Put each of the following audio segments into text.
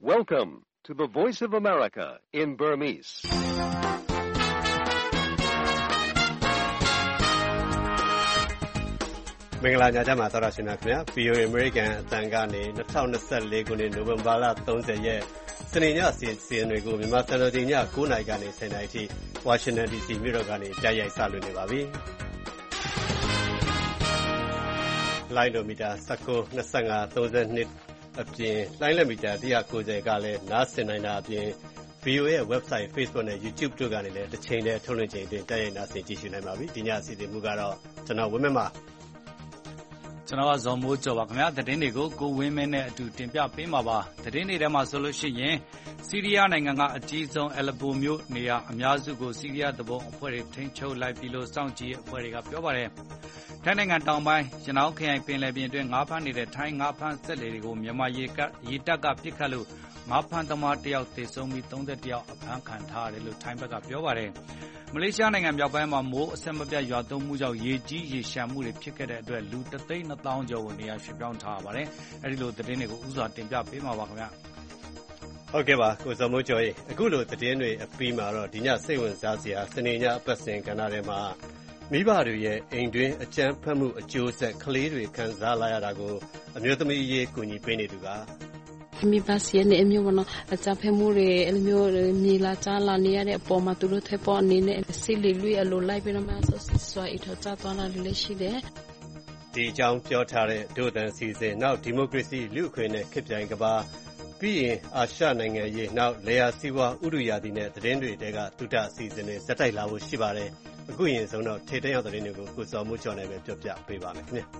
Welcome to the Voice of America in Burmese. ။မင်္ဂလာညချမ်းပါသောရရှင်များခင်ဗျာ VOA American အတန်ကနေ2024ခုနှစ်နိုဝင်ဘာလ30ရက်စနေညစီစဉ်တွေကိုမြန်မာစံတော်ချိန်ည9:00နာရီကနေ10:00နာရီထိ Washington DC မြို့တော်ကနေတိုက်ရိုက်စလွှင့်နေပါပြီ။လိုင်းဒိုမီတာ19 25 32အပြင်လိုင်းလက်မီတာ190ကလည်းနားဆင်နိုင်တာအပြင် VOA ရဲ့ website Facebook နဲ့ YouTube တို့ကနေလည်းတစ်ချိန်တည်းထုတ်လွှင့်ချိန်အတွင်းတိုက်ရိုက်နားဆင်ကြည့်ရှုနိုင်ပါပြီ။ဒီညအစီအစဉ်မူကတော့ကျွန်တော်ဝင်းမင်းပါကျွန်တော်ကဇော်မိုးကျော်ပါခင်ဗျာသတင်းတွေကိုကိုဝင်းမင်းနဲ့အတူတင်ပြပေးမှာပါသတင်းတွေထဲမှာဆိုလို့ရှိရင်ဆီးရီးယားနိုင်ငံကအကြီးဆုံးအလက်ပိုမြို့နေရာအများစုကိုဆီးရီးယားတဘုံအဖွဲ့တွေထိန်းချုပ်လိုက်ပြီလို့စောင့်ကြည့်အဖွဲ့တွေကပြောပါတယ်ထိုင်းနိုင်ငံတောင်ပိုင်းရနောင်းခရိုင်ပင်လယ်ပြင်အတွင်းငါးဖမ်းနေတဲ့ထိုင်းငါးဖမ်းစက်လှေတွေကိုမြန်မာရေတပ်ကပစ်ခတ်လို့ငါးဖမ်းသမားတယောက်သေဆုံးပြီး31ယောက်အဖမ်းခံထားရတယ်လို့ထိုင်းဘက်ကပြောပါတယ်မလေးရှားနိုင်ငံမြောက်ပိုင်းမှာမိုးအဆက်မပြတ်ရွာသွန်းမှုကြောင့်ရေကြီးရေရှမ်းမှုတွေဖြစ်ခဲ့တဲ့အတွက်လူ1,200,000ကျော်ကိုနေရာရွှေ့ပြောင်းထားရပါတယ်။အဲဒီလိုသတင်းတွေကိုဥစွာတင်ပြပေးမှာပါခင်ဗျာ။ဟုတ်ကဲ့ပါကိုဇော်မိုးကျော်ရေအခုလိုသတင်းတွေအပြီးမှာတော့ဒီညစိတ်ဝင်စားစရာစနေညအပတ်စဉ်ကဏ္ဍထဲမှာမိဘတွေရဲ့အိမ်တွင်းအကြမ်းဖက်မှုအကျိုးဆက်ကလေးတွေခံစားလာရတာကိုအမျိုးသမီးရေးကူညီပေးနေသူကမိဘစီရဲ့အမျိုးကတော့အကြမ်းဖက်မှုတွေအမျိုးမြေလာချလာနေရတဲ့အပေါ်မှာသူတို့ထဲပေါ်အနေနဲ့စစ်လီလွေအလိုလိုက်ပြီးတော့မှဆွာအထောက်ကျသွားတာလည်းရှိတယ်ဒီအကြောင်းပြောထားတဲ့ဒို့တန်စီစဉ်နောက်ဒီမိုကရေစီလူ့အခွင့်အရေးခေတ်ပြိုင်ကဘာပြီးရင်အာရှနိုင်ငံရေးနောက်လေယာစီးပွားဥတုရာသီနဲ့သတင်းတွေတဲကတုဒ္ဒအစီအစဉ်တွေစက်တိုက်လာဖို့ရှိပါတယ်အခုရင်ဆုံးတော့ထေတန်းရောက်သတင်းတွေကိုကိုစော်မိုးကျော်နဲ့ပဲပြောပြပေးပါမယ်ခင်ဗျာ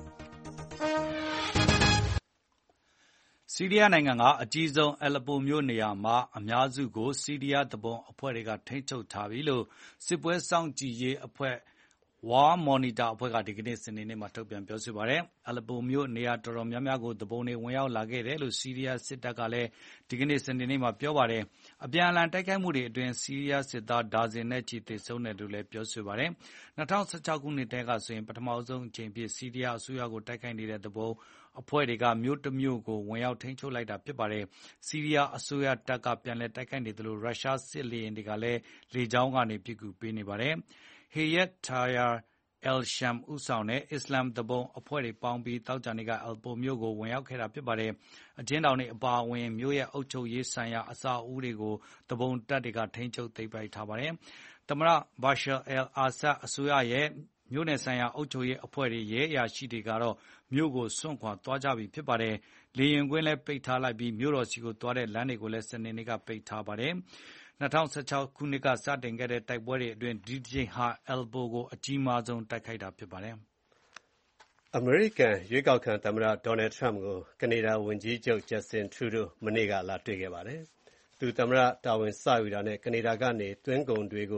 ဆီးရီးယားနိုင်ငံကအကြီးဆုံးအလက်ပိုမြို့နေရာမှာအများစုကိုဆီးရီးယားတဘုံအဖွဲ့တွေကထိန်းချုပ်ထားပြီလို့စစ်ပွဲစောင့်ကြည့်ရေးအဖွဲ့ War Monitor အဖွဲ့ကဒီကနေ့စနေနေ့မှာထုတ်ပြန်ပြောဆိုပါတယ်။အလက်ပိုမြို့နေရာတော်တော်များများကိုတဘုံတွေဝင်ရောက်လာခဲ့တယ်လို့ဆီးရီးယားစစ်တပ်ကလည်းဒီကနေ့စနေနေ့မှာပြောပါတယ်။အပြန်အလှန်တိုက်ခိုက်မှုတွေအတွင်းဆီးရီးယားစစ်သားဒါဇင်နဲ့ချီသေဆုံးတယ်လို့လည်းပြောဆိုပါတယ်။2016ခုနှစ်တည်းကဆိုရင်ပထမဆုံးအကြိမ်ဖြစ်ဆီးရီးယားအစိုးရကိုတိုက်ခိုက်နေတဲ့တဘုံအဖွဲ့တွေကမြို့တစ်မြို့ကိုဝင်ရောက်ထိန်းချုပ်လိုက်တာဖြစ်ပါတယ်။ဆီးရီးယားအစိုးရတပ်ကပြန်လည်တိုက်ခိုက်နေတယ်လို့ရုရှားစစ်လေယာဉ်တွေကလည်းလေကြောင်းကနေပစ်ကူပေးနေပါတယ်။ Hayat Tahrir al-Sham ဦးဆောင်တဲ့အစ္စလမ်တဘုံအဖွဲ့တွေပေါင်းပြီးတောက်ကြနေကအယ်ပိုမြို့ကိုဝင်ရောက်ခဲ့တာဖြစ်ပါတယ်။အကျဉ်းထောင်တွေအပါအဝင်မြို့ရဲ့အုပ်ချုပ်ရေးဆိုင်ရာအဆောက်အဦတွေကိုတဘုံတပ်တွေကထိန်းချုပ်သိမ်းပိုက်ထားပါတယ်။သမ္မတဘာရှာအယ်အာဆတ်အစိုးရရဲ့မြို့နယ်ဆိုင်ရာအုပ်ချုပ်ရေးအဖွဲ့တွေရဲအရာရှိတွေကတော့မြို့ကိုစွန့်ခွာသွားကြပြီဖြစ်ပါတယ်။လေယာဉ်ကွင်းလည်းပိတ်ထားလိုက်ပြီးမြို့တော်စီကိုသွားတဲ့လမ်းတွေကိုလည်းစနေနေ့ကပိတ်ထားပါတယ်။2016ခုနှစ်ကစတင်ခဲ့တဲ့တိုက်ပွဲတွေအတွင်းဒီတစ်ကြိမ်ဟာအယ်ပိုကိုအကြီးမားဆုံးတိုက်ခိုက်တာဖြစ်ပါတယ်။အမေရိကန်ရွေးကောက်ခံသမ္မတဒေါ်နယ်ထရမ့်ကိုကနေဒါဝန်ကြီးချုပ်ဂျက်ဆင်ထရူဒိုမနေ့ကလာတွေ့ခဲ့ပါတယ်။သူသမ္မတတာဝန်စယူတာနဲ့ကနေဒါကနေသွင်းကုန်ခွန်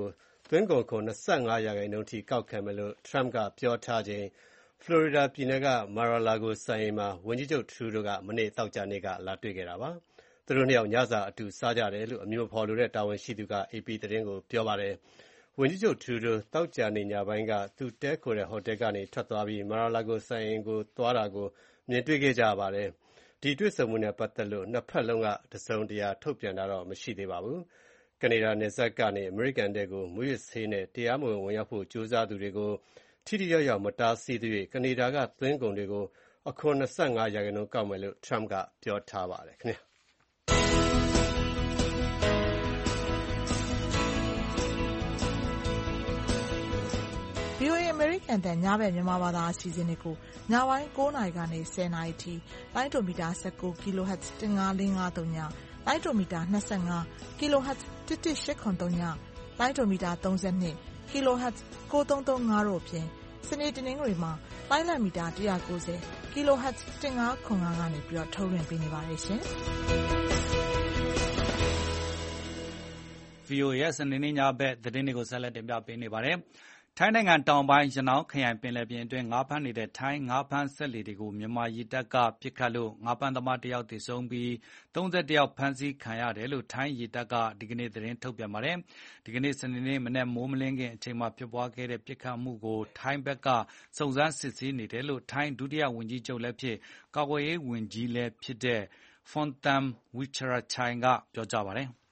25%ထိကောက်ခံမယ်လို့ထရမ့်ကပြောထားချိန်ဖလော်ရီဒါပြည်နယ်ကမာရာလာဂိုဆိုင်မှာဝန်ကြီးချုပ်ထရူဒိုကမနေ့သောကြာနေ့ကလာတွေ့ခဲ့တာပါ။သူတို့နှစ်ယောက်ညစာအတူစားကြတယ်လို့အမည်မဖော်လိုတဲ့တာဝန်ရှိသူက AP သတင်းကိုပြောပါတယ်။ဝန်ကြီးချုပ်ထရူဒိုသောကြာနေ့ညပိုင်းကသူတည်းခိုတဲ့ဟိုတယ်ကနေထွက်သွားပြီးမာရာလာဂိုဆိုင်ကိုသွားတာကိုမြင်တွေ့ခဲ့ကြပါတယ်။ဒီတွေ့ဆုံမှုနဲ့ပတ်သက်လို့နှစ်ဖက်လုံးကတစုံတရာထုတ်ပြန်တာတော့မရှိသေးပါဘူး။ကနေဒါနယ်စပ်ကနေအမေရိကန်တဲကိုမူရစ်ဆေးနဲ့တရားမဝင်ဝင်ရောက်ဖို့ကြိုးစားသူတွေကိုထိထိရောက်ရောက်မတားဆီးသေး၍ကနေဒါကသွင်းကုန်တွေကိုအခွန်25%ကောက်မယ်လို့ထရမ့်ကပြောထားပါတယ်ခင်ဗျာ။ VOA အမေရိကန်တန်ညဘက်မြန်မာဘာသာအစီအစဉ်တွေကိုညပိုင်း9:00နာရီကနေ10:00နာရီထိလိုင်းဒိုမီတာ19 kHz 15553ညလိုင်းဒိုမီတာ25 kHz 11883ညလိုင်းဒိုမီတာ32 kHz 9335တို့ဖြင့်စနေတနင်္ဂနွေမှာလိုင်းလံမီတာ190 kHz 1505ကနေပြီးတော့ထုတ်လွှင့်ပေးနေပါတယ်ရှင်။ VOA ရဲ့စနေနေ့ညဘက်သတင်းတွေကိုဆက်လက်တင်ပြပေးနေပါတယ်။ထိုင်းနိုင်ငံတောင်ပိုင်းရနောင်းခရိုင်ပင်လယ်ပြင်အတွင်းငါးဖမ်းနေတဲ့ထိုင်းငါးဖမ်းစက်လှေတွေကိုမြန်မာရေတပ်ကပစ်ခတ်လို့ငါးဖမ်းသမားတယောက်သေဆုံးပြီး31ယောက်ဖမ်းဆီးခံရတယ်လို့ထိုင်းရေတပ်ကဒီကနေ့သတင်းထုတ်ပြန်ပါတယ်။ဒီကနေ့စနေနေ့မနက်မိုးမလင်းခင်အချိန်မှာဖြစ်ပွားခဲ့တဲ့ပစ်ခတ်မှုကိုထိုင်းဘက်ကစုံစမ်းစစ်ဆေးနေတယ်လို့ထိုင်းဒုတိယဝန်ကြီးချုပ်လည်းဖြစ်ကာကွယ်ရေးဝန်ကြီးလည်းဖြစ်တဲ့ Fontam Wicharachain ကပြောကြားပါတယ်။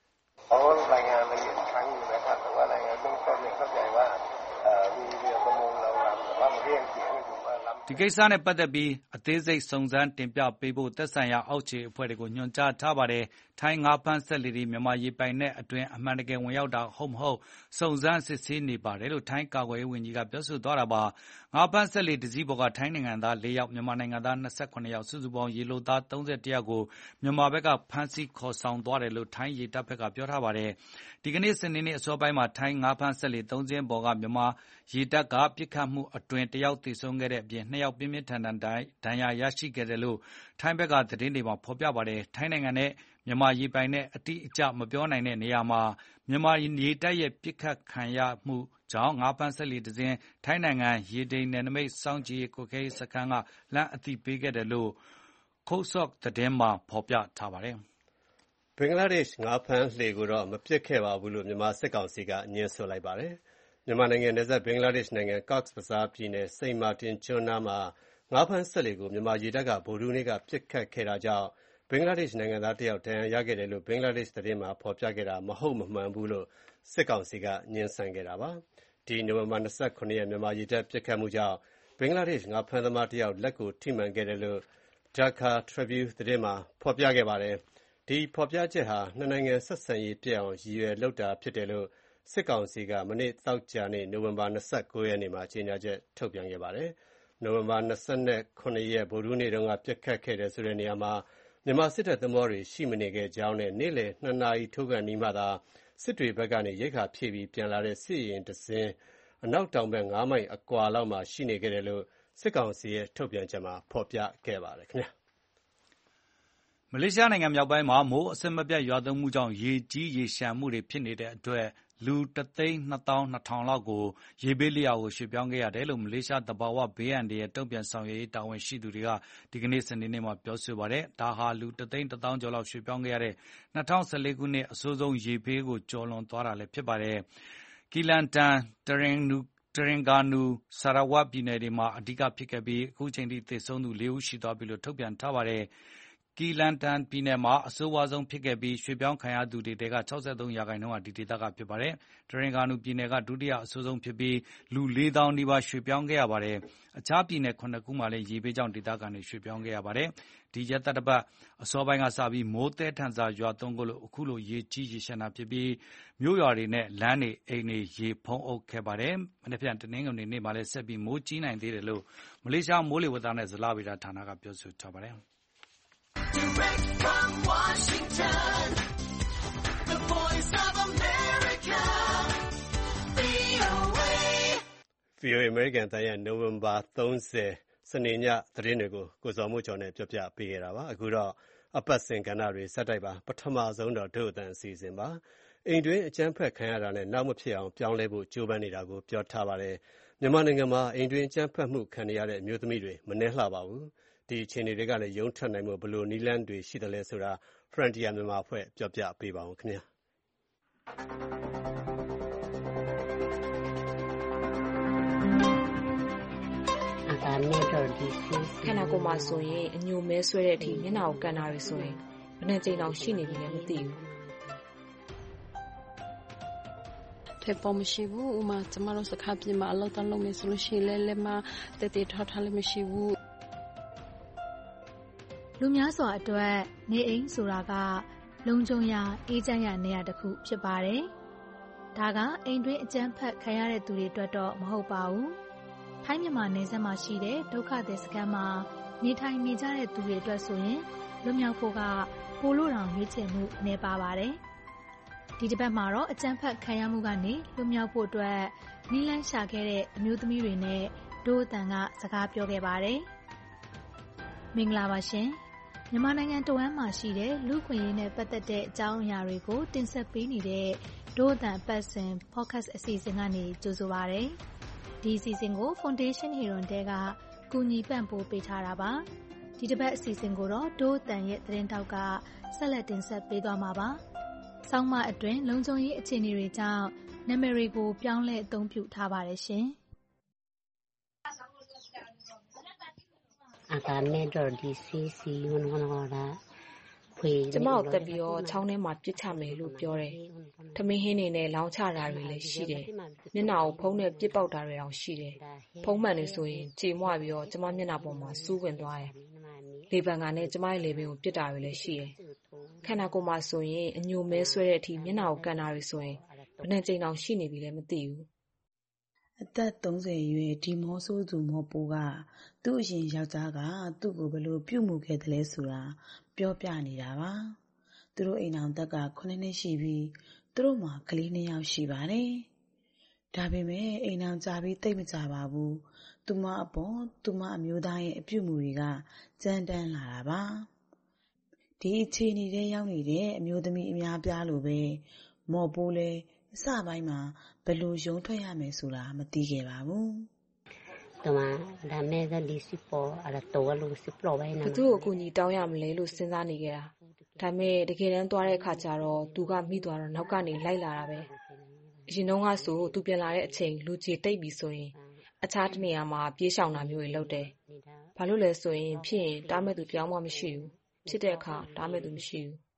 ဒီကိစ္စနဲ့ပတ်သက်ပြီးအသေးစိတ်စုံစမ်းတင်ပြပေးဖို့သက်ဆိုင်ရာအောက်ခြေအဖွဲ့တွေကိုညွှန်ကြားထားပါတယ်။ထိုင်းငါးဖမ်းစက်လှေတွေမြန်မာရေပိုင်နက်အတွင်းအမှန်တကယ်ဝင်ရောက်တာဟုတ်မဟုတ်စုံစမ်းစစ်ဆေးနေပါတယ်လို့ထိုင်းကာကွယ်ရေးဝန်ကြီးကပြောဆိုသွားတာပါ။ငါးဖမ်းစက်လှေတစ်စီးပေါ်ကထိုင်းနိုင်ငံသား4ယောက်မြန်မာနိုင်ငံသား28ယောက်စုစုပေါင်းရေလုပ်သား31ယောက်ကိုမြန်မာဘက်ကဖမ်းဆီးခေါ်ဆောင်သွားတယ်လို့ထိုင်းရေတပ်ဘက်ကပြောထားပါတယ်။ဒီကနေ့စနေနေ့အစောပိုင်းမှာထိုင်းငါးဖမ်းစက်လှေ3စင်းပေါ်ကမြန်မာရေတပ်ကပစ်ခတ်မှုအတွင်း1ယောက်သေဆုံးခဲ့တဲ့အပြင်2ယောက်ပြင်းပြင်းထန်ထန်ဒဏ်ရာရရှိခဲ့တယ်လို့ထိုင်းဘက်ကသတင်းတွေမှာဖော်ပြပါတယ်။ထိုင်းနိုင်ငံနဲ့မြန်မာရေပိုင်နဲ့အတိအကျမပြောနိုင်တဲ့နေရာမှာမြန်မာရေတပ်ရဲ့ပစ်ခတ်ခံရမှုကြောင့်ငါးဖမ်းစက်လှေတစ်စင်းထိုင်းနိုင်ငံရေတိမ်နယ်နိမိတ်စောင့်ကြည့်ရေးကွပ်ကဲရေးစခန်းကလှမ်းအသိပေးခဲ့တယ်လို့ Kosok သတင်းမှာဖော်ပြထားပါတယ်။ဘင်္ဂလားဒေ့ရှ်ငါးဖမ်းလှေကိုတော့မပစ်ခဲ့ပါဘူးလို့မြန်မာစစ်ကောင်စီကငြင်းဆိုလိုက်ပါတယ်။မြန်မာနိုင်ငံနယ်စပ်ဘင်္ဂလားဒေ့ရှ်နိုင်ငံ Cox's Bazar ပြည်နယ်စိန့်မာတင်ကျွန်းနားမှာငါးဖမ်းစက်လှေကိုမြန်မာရေတပ်ကဗုဒ္ဓဟူးနေ့ကပစ်ခတ်ခဲ့တာကြောင့်ဘင်္ဂလားဒေ့ရှ်နိုင်ငံသားတစ်ယောက်ဒဏ်ရာရခဲ့တယ်လို့ဘင်္ဂလားဒေ့ရှ်သတင်းမှာဖော်ပြခဲ့တာမဟုတ်မမှန်ဘူးလို့စစ်ကောင်စီကငြင်းဆန်ခဲ့တာပါ။ဒီနိုဝင်ဘာ29ရက်မြန်မာရေတပ်ပစ်ခတ်မှုကြောင့်ဘင်္ဂလားဒေ့ရှ်ငါးဖမ်းသမားတစ်ယောက်လက်ကိုထိမှန်ခဲ့တယ်လို့ Dhaka Tribune သတင်းမှာဖော်ပြခဲ့ပါတယ်။ဒီဖော်ပြချက်ဟာနှစ်နိုင်ငံဆက်ဆံရေးပျက်အောင်ရည်ရွယ်လုပ်တာဖြစ်တယ်လို့စစ်ကောင်စီကမနေ့သောကြာနေ့နိုဝင်ဘာ29ရက်နေ့မှာကြေညာချက်ထုတ်ပြန်ခဲ့ပါတယ်။နိုဝင်ဘာ29ရက်ဗုဒ္ဓဟူးနေ့တုန်းကပစ်ခတ်ခဲ့တဲ့ဆိုတဲ့နေရာမှာမြန်မာစစ်တပ်သင်္ဘောတွေရှိမနေခဲ့ကြောင်းနဲ့နေ့လယ်2နာရီထိုးကန်နီးမှသာစစ်တွေဘက်ကနေရိတ်ခါဖြည့်ပြီးပြန်လာတဲ့စစ်ရေယာဉ်တစ်စင်းအနောက်တောင်ဘက်9မိုင်အကွာလောက်မှာရှိနေခဲ့တယ်လို့စစ်ကောင်စီရဲ့ထုတ်ပြန်ချက်မှာဖော်ပြခဲ့ပါတယ်ခင်ဗျာ။မလေးရှားနိုင်ငံမြောက်ပိုင်းမှာမိုးအဆက်မပြတ်ရွာသွန်းမှုကြောင့်ရေကြီးရေလျှံမှုတွေဖြစ်နေတဲ့အတွက်လူ1,220,000 လောက်ကိုရေဘေးလွတ်ရာကိုရွှေ့ပြောင်းခဲ့ရတယ်လို့မလေးရှားသဘာဝဘေးအန္တရာယ်တုံ့ပြန်ဆောင်ရွက်ရေးတာဝန်ရှိသူတွေကဒီကနေ့စနေနေ့မှာပြောဆိုပါတယ်။ဒါဟာလူ1,10,000 ကျော်လောက်ရွှေ့ပြောင်းခဲ့ရတဲ့2014ခုနှစ်အဆိုးဆုံးရေဘေးကိုကျော်လွန်သွားတာလည်းဖြစ်ပါတယ်။ကီလန်တန်တရင်ဂါနူဆာရာဝတ်ပြည်နယ်တွေမှာအဓိကဖြစ်ခဲ့ပြီးအခုချိန်ထိသေဆုံးသူ4ဦးရှိသွားပြီလို့ထုတ်ပြန်ထားပါတယ်။ကီလန်တန်ပြည်နယ်မှာအဆိုးဝါးဆုံးဖြစ်ခဲ့ပြီးရွှေ့ပြောင်းခံရသူတွေထဲက63%ဟာဒီဒေသကဖြစ်ပါတယ်။တရင်ဂါနူပြည်နယ်ကဒုတိယအဆိုးဆုံးဖြစ်ပြီးလူ 4,000 နီးပါးရွှေ့ပြောင်းခဲ့ရပါတယ်။အခြားပြည်နယ်9ခုမှာလည်းရေဘေးကြောင့်ဒေသခံတွေရွှေ့ပြောင်းခဲ့ရပါတယ်။ဒီရက်သတ္တပတ်အစောပိုင်းကစပြီးမိုးသည်းထန်စွာရွာသွန်းလို့အခုလိုရေကြီးရေလျှံတာဖြစ်ပြီးမြို့ရွာတွေနဲ့လမ်းတွေအိမ်တွေရေဖုံးအုပ်ခဲ့ပါတယ်။မနေ့ပြန်တနင်္ဂနွေနေ့မှာလည်းဆက်ပြီးမိုးကြီးနိုင်သေးတယ်လို့မလေးရှားမိုးလေဝသနဲ့ဇလဗေဒဌာနကပြောဆိုထားပါတယ်။ Direct from Washington, the voice of America, VOA American တန်ရဲ့နိုဝင်ဘာ30စနေညသတင်းတွေကိုကိုဇော်မိုးကျော်နဲ့ပြောပြပေးခဲ့တာပါအခုတော့အပတ်စဉ်ကဏ္ဍတွေစက်တိုက်ပါပထမဆုံးတော့ဒုအတန်အစီအစဉ်ပါအိမ်တွင်းအကြမ်းဖက်ခံရတာနဲ့နောက်မဖြစ်အောင်ပြောင်းလဲဖို့ကြိုးပမ်းနေတာကိုပြောထားပါတယ်မြန်မာနိုင်ငံမှာအိမ်တွင်းအကြမ်းဖက်မှုခံရတဲ့အမျိုးသမီးတွေမနှဲလှပါဘူးဒီအခြေအနေတွေကလည်းရုံးထွက်နိုင်မှုဘယ်လိုနည်းလမ်းတွေရှိသလဲဆိုတာ Frontier မြန်မာအဖွဲ့ပြောပြပေးပါဦးခင်ဗျာခန္ဓာကိုယ်မှာဆိုရင်အညိုမဲဆွဲတဲ့အထိမျက်နှာကိုကန်တာတွေဆိုရင်ဘယ်နှကြိမ်တောင်ရှိနေပြီလဲမသိဘူးထဲပေါ်မရှိဘူးဥမာကျမတို့စကားပြင်မှာအလောက်တလုံးမယ်ဆိုလို့ရှိရင်လည်းမတည်ထောက်ထားလည်းမရှိဘူးလူများစွာအတွက်နေအိမ်ဆိုတာကလုံခြုံရာအေးချမ်းရာနေရာတစ်ခုဖြစ်ပါတယ်။ဒါကအိမ်တွင်းအကြမ်းဖက်ခံရတဲ့သူတွေအတွက်တော့မဟုတ်ပါဘူး။ထိုင်းမြန်မာနယ်စပ်မှာရှိတဲ့ဒုက္ခသည်စခန်းမှာနေထိုင်နေကြတဲ့သူတွေအတွက်ဆိုရင်လွတ်မြောက်ဖို့ကပိုလို့တောင်ရွေးချယ်မှုနည်းပါပါတယ်။ဒီတစ်ပတ်မှာတော့အကြမ်းဖက်ခံရမှုကနေလွတ်မြောက်ဖို့အတွက်နည်းလမ်းရှာခဲ့တဲ့အမျိုးသမီးတွေနဲ့ဒို့အတန်ကစကားပြောခဲ့ပါတယ်။မင်္ဂလာပါရှင်။မြန်မာနိုင်ငံတဝန်းမှာရှိတဲ့လူ့ခွင့်ရေးနဲ့ပတ်သက်တဲ့အကြောင်းအရာတွေကိုတင်ဆက်ပေးနေတဲ့ဒို့အတန်အပတ်စဉ် podcast အစီအစဉ်ကနေကြိုဆိုပါရစေ။ဒီအစီအစဉ်ကို Foundation Heron တဲကကူညီပံ့ပိုးပေးထားတာပါ။ဒီတစ်ပတ်အစီအစဉ်ကိုတော့ဒို့အတန်ရဲ့သတင်းတောက်ကဆက်လက်တင်ဆက်ပေးသွားမှာပါ။ဆောင်းမအတွင်းလုံခြုံရေးအခြေအနေတွေကြောင့်နာမည်တွေကိုပြောင်းလဲအသုံးပြုထားပါတယ်ရှင်။အကာနဲ့တော့ဒီစီစီယွန်းဟောတာကျမကိုတက်ပြီးတော့ချောင်းထဲမှာပစ်ချမယ်လို့ပြောတယ်။ထမင်းဟင်းတွေနဲ့လောင်းချတာတွေလည်းရှိတယ်။မျက်နှာကိုဖုံးနဲ့ပစ်ပေါက်တာတွေတောင်ရှိတယ်။ဖုံးမှန်နေဆိုရင်ကြေမွပြီးတော့ကျမမျက်နှာပေါ်မှာစူးဝင်သွားတယ်။လေပန်ကနဲ့ကျမရဲ့လေပင်ကိုပစ်တာတွေလည်းရှိတယ်။ခန္ဓာကိုယ်မှာဆိုရင်အညိုမဲဆွဲတဲ့အထိမျက်နှာကိုကန်တာတွေဆိုရင်ဘယ်နှကြိမ်တောင်ရှိနေပြီလဲမသိဘူး။အသက်30အရွယ်ဒီမောဆိုးသူမောပိုးကသူ့အရင်ယောက်ျားကသူ့ကိုဘယ်လိုပြုမှုခဲ့သလဲဆိုတာပြောပြနေတာပါ။သူတို့အိမ်အောင်သက်က9နှစ်ရှိပြီးသူတို့မှာကလေး2ယောက်ရှိပါတယ်။ဒါပေမဲ့အိမ်အောင်ကြာပြီးတိတ်မကြပါဘူး။သူမအပေါ်သူမအမျိုးသားရဲ့အပြုမှုတွေကကြမ်းတမ်းလာတာပါ။ဒီအခြေအနေထဲရောက်နေတဲ့အမျိုးသမီးအများပြားလိုပဲမော်ပိုးလည်းအစပိုင်းမှာဘယ်လိုရုံထွက်ရမယ်ဆိုတာမသိခဲ့ပါဘူး။ဘသူ့ကိုအကူအညီတောင်းရမလဲလို့စဉ်းစားနေခဲ့တာ။ဒါပေမဲ့တကယ်တမ်းသွားတဲ့အခါကျတော့သူကမိသွားတော့နောက်ကနေလိုက်လာတာပဲ။အရင်တုန်းကဆိုသူပြန်လာတဲ့အချိန်လူကြီးတိတ်ပြီဆိုရင်အခြားတနေရာမှာပြေးရှောင်တာမျိုးတွေလုပ်တယ်။ဘာလို့လဲဆိုရင်ဖြစ်ရင်တားမဲ့သူတယောက်မှမရှိဘူး။ဖြစ်တဲ့အခါတားမဲ့သူမရှိဘူး။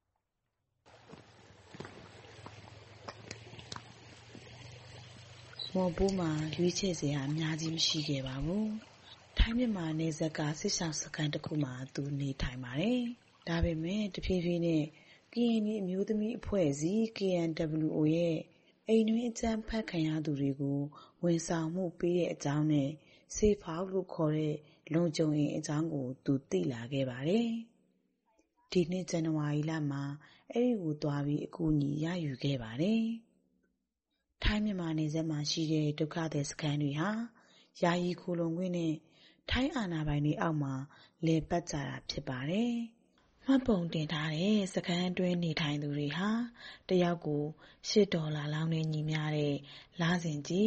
မော်ပိုးမှာရွေးချယ်စရာအများကြီးမရှိခဲ့ပါဘူး။ထိုင်းမြန်မာနယ်စပ်ကစစ်ရှောင်စခန်းတစ်ခုမှာသူနေထိုင်ပါတယ်။ဒါပေမဲ့တဖြည်းဖြည်းနဲ့ကရင်နီအမျိုးသမီးအဖွဲ့အစည်း KNWO ရဲ့အိမ်တွင်းအကြမ်းဖက်ခံရသူတွေကိုဝန်ဆောင်မှုပေးတဲ့အကြောင်းနဲ့Safe Houseလို့ခေါ်တဲ့လုံခြုံရေးအကြောင်းကိုသူသိလာခဲ့ပါတယ်။ဒီနှစ်ဇန်နဝါရီလမှာအဲ့ဒီကိုသွားပြီးအကူအညီရယူခဲ့ပါတယ်။ထိုင်းမြန်မာနယ်စပ်မှာရှိတဲ့ဒုက္ခသည်စခန်းတွေဟာယာယီခိုလုံခွင့်နဲ့ထိုင်းအာဏာပိုင်တွေအောက်မှာလည်ပတ်ကြတာဖြစ်ပါတယ်။မှတ်ပုံတင်ထားတဲ့စခန်းအတွင်းနေထိုင်သူတွေဟာတယောက်ကို$8လောက်နဲ့ညီမျှတဲ့လစဉ်ကြီး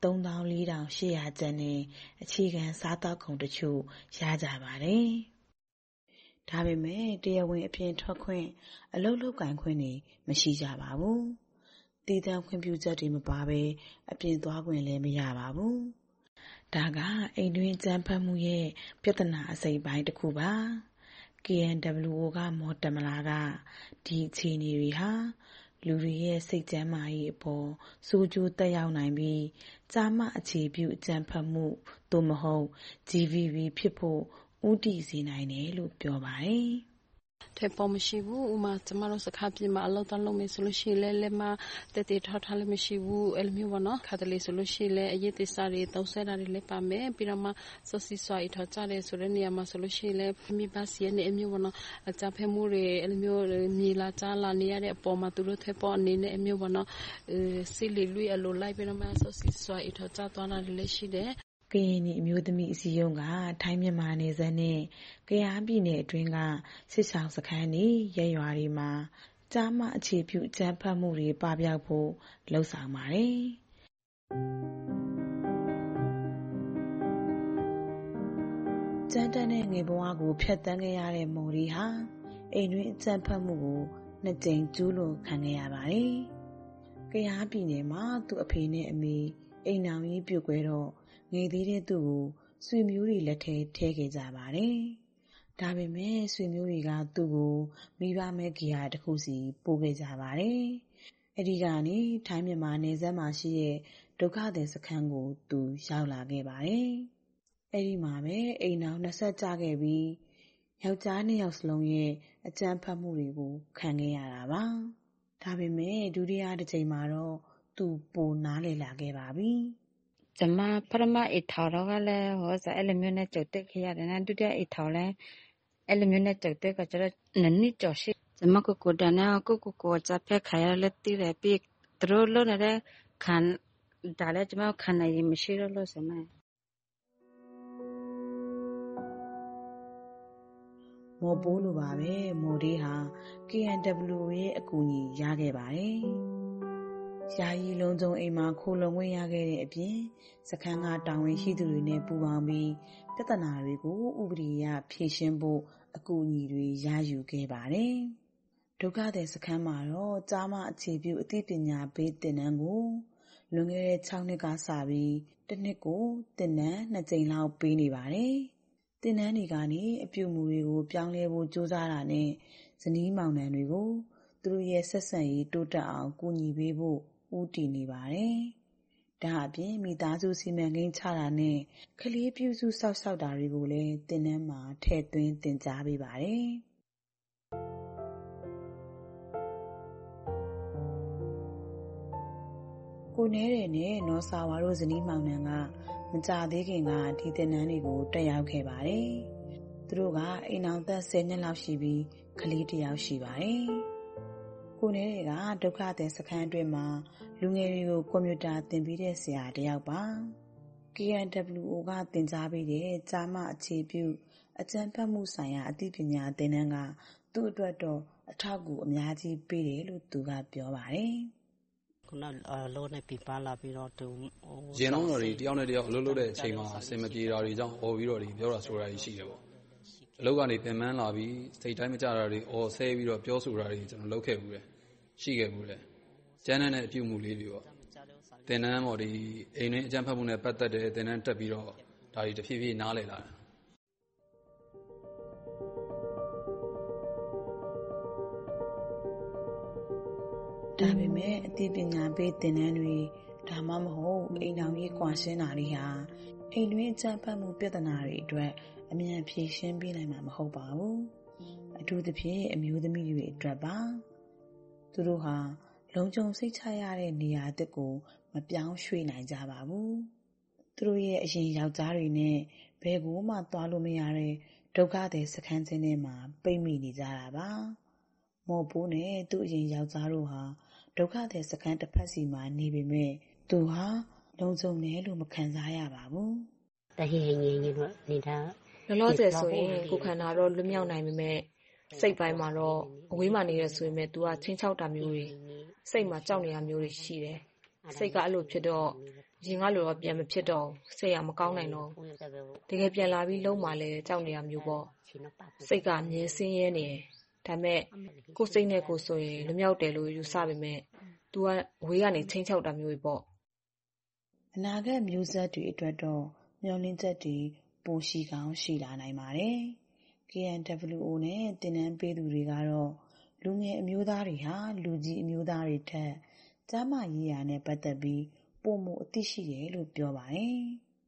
34,800 ကျပ်နဲ့အခြေခံစားသောက်ကုန်တချို့ရကြပါတယ်။ဒါပေမဲ့တရားဝင်အပြင်ထွက်ခွင့်အလုပ်လုပ်ကိုင်ခွင့်တွေမရှိကြပါဘူး။တည်တံ့ခွင့်ပြုချက်တွေမပါဘဲအပြင်သွားခွင့်လည်းမရပါဘူး။ဒါကအိမ်တွင်းကြမ်းဖက်မှုရဲ့ပြဿနာအစိပ်ပိုင်းတစ်ခုပါ။ KNWO ကမော်တမလာကဒီအခြေအနေတွေဟာလူတွေရဲ့စိတ်ကျန်းမာရေးအပေါ်ဆိုးကျိုးသက်ရောက်နိုင်ပြီးကျားမအခြေပြုအကြမ်းဖက်မှုသို့မဟုတ် GVB ဖြစ်ဖို့ဦးတည်စေနိုင်တယ်လို့ပြောပါတယ်။ထဲပေါ်မရှိဘူးဥမာကျမတို့စကားပြမှာအလောက်တလုံးမယ်ဆိုလို့ရှိလဲလက်မတက်တထောက်ထားလည်းမရှိဘူးအဲ့လိုမျိုးပေါ့နော်ခါတလေဆိုလို့ရှိလဲအရေးတစားတွေတောင်းဆတာတွေလည်းပါမယ်ပြီးတော့မှစောစီစွာအထောက်ကြတယ်ဆိုတဲ့နေရာမှာဆိုလို့ရှိလဲမိဘစီရဲ့အမျိုးပေါ့နော်အကြဖဲမှုတွေအဲ့လိုမျိုးမြေလာကြားလာနေရတဲ့အပေါ်မှာသူတို့ထဲပေါ်အနေနဲ့အမျိုးပေါ့နော်စီလီလွေအလိုလိုက်ပြီးတော့မှစောစီစွာအထောက်ကြသွားတာလည်းရှိတယ်ကရင်နီအမျိုးသမီးအစည်းအရုံးကထိုင်းမြန်မာနယ်စပ်နဲ့ကယားပြည်နယ်အတွင်းကစစ်ဆောင်စခန်းတွေရဲရွာတွေမှာကျားမအခြေပြုအကြမ်းဖက်မှုတွေပပျောက်ဖို့လှုံ့ဆော်ပါတယ်။ကျန်းတန်းတဲ့ငယ်ဘဝကိုဖျက်ဆီးခဲ့ရတဲ့မော်ရီဟာအိမ်တွင်းအကြမ်းဖက်မှုကို2ကြိမ်ကျူးလွန်ခံခဲ့ရပါတယ်။ကယားပြည်နယ်မှာသူ့အဖေနဲ့အမေအိမ်အောင်ရေးပြုတ်ခွဲတော့ငယ်သေးတဲ့သူ့ကိုဆွေမျိုးတွေလက်ထဲထည့်ခဲ့ကြပါတယ်။ဒါပေမဲ့ဆွေမျိုးတွေကသူ့ကိုမိဘမဲ့ဂေဟာတစ်ခုစီပို့ခဲ့ကြပါတယ်။အဲဒီကနေထိုင်းမြန်မာနယ်စပ်မှာရှိတဲ့ဒုက္ခသည်စခန်းကိုသူရောက်လာခဲ့ပါတယ်။အဲဒီမှာပဲအိမ်အောင်20ကျခဲ့ပြီးယောက်ျား2ယောက်စလုံးရဲ့အကြမ်းဖက်မှုတွေကိုခံခဲ့ရတာပါ။ဒါပေမဲ့ဒုတိယတစ်ချိန်မှာတော့သူပိုနားလည်လာခဲ့ပါပြီ။ကျမပထမအိတ်ထောင်တော့ကလည်းဟောစားအဲ့လိုမျိုးနဲ့ကြုံတွေ့ခဲ့ရတယ်နော်ဒုတိယအိတ်ထောင်လည်းအဲ့လိုမျိုးနဲ့ကြုံတွေ့ကြတော့နှစ်ကျော်ရှိကျမကိုတန်းနဲ့ကိုကြဖက်ခါရလက်တည်ရပြီးသူတို့လုံးနဲ့ခံဒါလည်းကျမခံနိုင်ရင်မရှိတော့လို့ဆိုမှမော်ပိုးလိုပါပဲမော်ဒီဟာ KNWO ရဲ့အကူအညီရခဲ့ပါတယ်။ယာယီလုံခြုံအိမ်မှာခိုလုံခွင့်ရခဲ့တဲ့အပြင်စခန်းကတာဝန်ရှိသူတွေနဲ့ပူးပေါင်းပြီးပြဿနာတွေကိုဥပဒေအရဖြေရှင်းဖို့အကူအညီတွေရယူခဲ့ပါတယ်။ဒုက္ခသည်စခန်းမှာတော့ကျားမအခြေပြုအသိပညာပေးသင်တန်းကိုလွန်ခဲ့တဲ့6နှစ်ကစပြီးတစ်နှစ်ကိုသင်တန်း2ကြိမ်လောက်ပေးနေပါတယ်။သင်တန်းတွေကနေအပြုအမူတွေကိုပြောင်းလဲဖို့ကြိုးစားတာနဲ့ဇနီးမောင်နှံတွေကိုသူတို့ရဲ့ဆက်ဆံရေးတိုးတက်အောင်ကူညီပေးဖို့ဦးတည်နေပါတယ်။ဒါအပြင်မိသားစုစီမံကိန်းချတာနဲ့ကလေးပြုစုစောင့်ရှောက်တာတွေကိုလည်းသင်တန်းမှာထည့်သွင်းသင်ကြားပေးပါတယ်။ကိုနဲတယ်နဲ့နော်ဆာဝါတို့ဇနီးမောင်နှံကမကြာသေးခင်ကဒီသင်တန်းတွေကိုတက်ရောက်ခဲ့ပါတယ်။သူတို့ကအိမ်အောင်သက်10နှစ်လောက်ရှိပြီးကလေးတစ်ယောက်ရှိပါတယ်။ကိုနဲတယ်ကဒုက္ခသည်စခန်းအတွင်းမှာလူငယ်တွေကိုကွန်ပျူတာသင်ပေးတဲ့ဆရာတစ်ယောက်ပါ။ KNWO ကသင်ကြားပေးတဲ့ကျားမအခြေပြုအကြံဖတ်မှုဆိုင်ရာအသိပညာသင်တန်းကသူ့အတွက်တော့အထောက်အကူအများကြီးပေးတယ်လို့သူကပြောပါတယ်။ရင်တော့တွေတယောက်နဲ့တယောက်အလုပ်လုပ်တဲ့အချိန်မှာအဆင်မပြေတာတွေကြောင့်អော်ပြီးတော့ပြောတာဆိုတာရှိတယ်ပေါ့အလုပ်ကနေပင်ပန်းလာပြီးစိတ်တိုင်းမကြတာတွေអော်ဆဲပြီးတော့ပြောဆိုတာတွေကျွန်တော်လုပ်ခဲ့ဘူးတယ်ရှိခဲ့ဘူးတယ်ကျန်းတဲ့အပြုအမူလေးတွေပေါ့သင်တန်းပေါ့ဒီအိမ်တွင်းအကြံဖတ်မှုနဲ့ပတ်သက်တဲ့သင်တန်းတက်ပြီးတော့ဒါတွေတဖြည်းဖြည်းနားလည်လာတယ်ဒါပေမဲ့အသိပညာပေးသင်တန်းတွေဒါမှမဟုတ်အိမ်တော်ကြီးကွာရှင်းတာတွေဟာအိမ်တွင်းအကြံဖတ်မှုပြဿနာတွေအတွက်အမြန်ဖြေရှင်းပေးနိုင်မှာမဟုတ်ပါဘူးအထူးသဖြင့်အမျိုးသမီးတွေအတွက်ပါသူတို့ဟာလုံခြုံစိတ်ချရတဲ့နေရာတစ်ကိုမပြောင်းရွှေ့နိုင်ကြပါဘူးသူတို့ရဲ့အရင်ယောက်ျားတွေနဲ့ဘယ်ကိုမှသွားလို့မရတဲ့ဒုက္ခသည်စခန်းချင်းထဲမှာပိတ်မိနေကြတာပါမော်ပိုးနဲ့သူ့အရင်ယောက်ျားတို့ဟာဒုက္ခသည်စခန်းတစ်ဖက်စီမှာနေပေမဲ့သူဟာလုံခြုံတယ်လို့မခံစားရပါဘူးလောလောဆယ်ဆိုရင်ကိုခန္ဓာတော့လွတ်မြောက်နိုင်ပေမဲ့စိတ်ပိုင်းမှာတော့အဝေးမှာနေရဆိုရင်မဲ့ तू ကချင်းချောက်တာမျိုးတွေစိတ်မှာကြောက်နေတာမျိုးတွေရှိတယ်စိတ်ကအဲ့လိုဖြစ်တော့ရင်ကလိုတော့ပြန်မဖြစ်တော့စိတ်ကမကောင်းနိုင်တော့တကယ်ပြန်လာပြီးလုံးမှလည်းကြောက်နေတာမျိုးပေါ့စိတ်ကအမြဲဆင်းရဲနေတယ်ဒါပေမဲ့ကိုယ်စိတ်နဲ့ကိုယ်ဆိုရင်လွတ်မြောက်တယ်လို့ယူဆပေမဲ့ तू ကအဝေးကနေချင်းချောက်တာမျိုးတွေပေါ့အနာဂတ်မျိုးဆက်တွေအတွက်တော့မျှော်လင့်ချက်တွေပိုရှိကောင်းရှိလာနိုင်ပါတယ် KNWO နဲ့သင်တန်းပေးသူတွေကတော့လူငယ်အမျိုးသားတွေဟာလူကြီးအမျိုးသားတွေထက်ကျန်းမာရေးရာနဲ့ပတ်သက်ပြီးပိုမိုအသိရှိတယ်လို့ပြောပါတယ်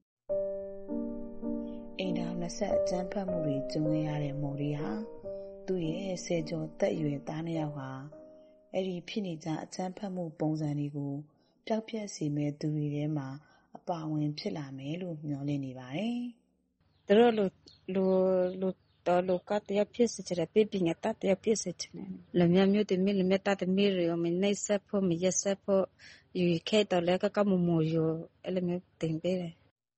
အိမ်တော်20အကြမ်းဖက်မှုတွေကြုံရတဲ့မော်ရီဟာသူ့ရဲ့ဆယ်ကျော်သက်အရွယ်သားနှစ်ယောက်ဟာအဲ့ဒီဖြစ်နေကြအကြမ်းဖက်မှုပုံစံတွေကိုပျောက်ပြက်စေမဲ့သူတွေထဲမှာအပါဝင်ဖြစ်လာမယ်လို့မျှော်လင့်နေပါတယ်။သူတို့လူကတည်းကဖြစ်စေတဲ့ပြပညာတည်းဖြစ်စေတဲ့လမ်းမျိုးတည်းလမ်းတည်းမျိုးမနေဆက်ဖို့မရက်ဆက်ဖို့ယူခဲ့တော့လည်းကမမိုးရအဲ့လိုမျိုးတင်ပေးတယ်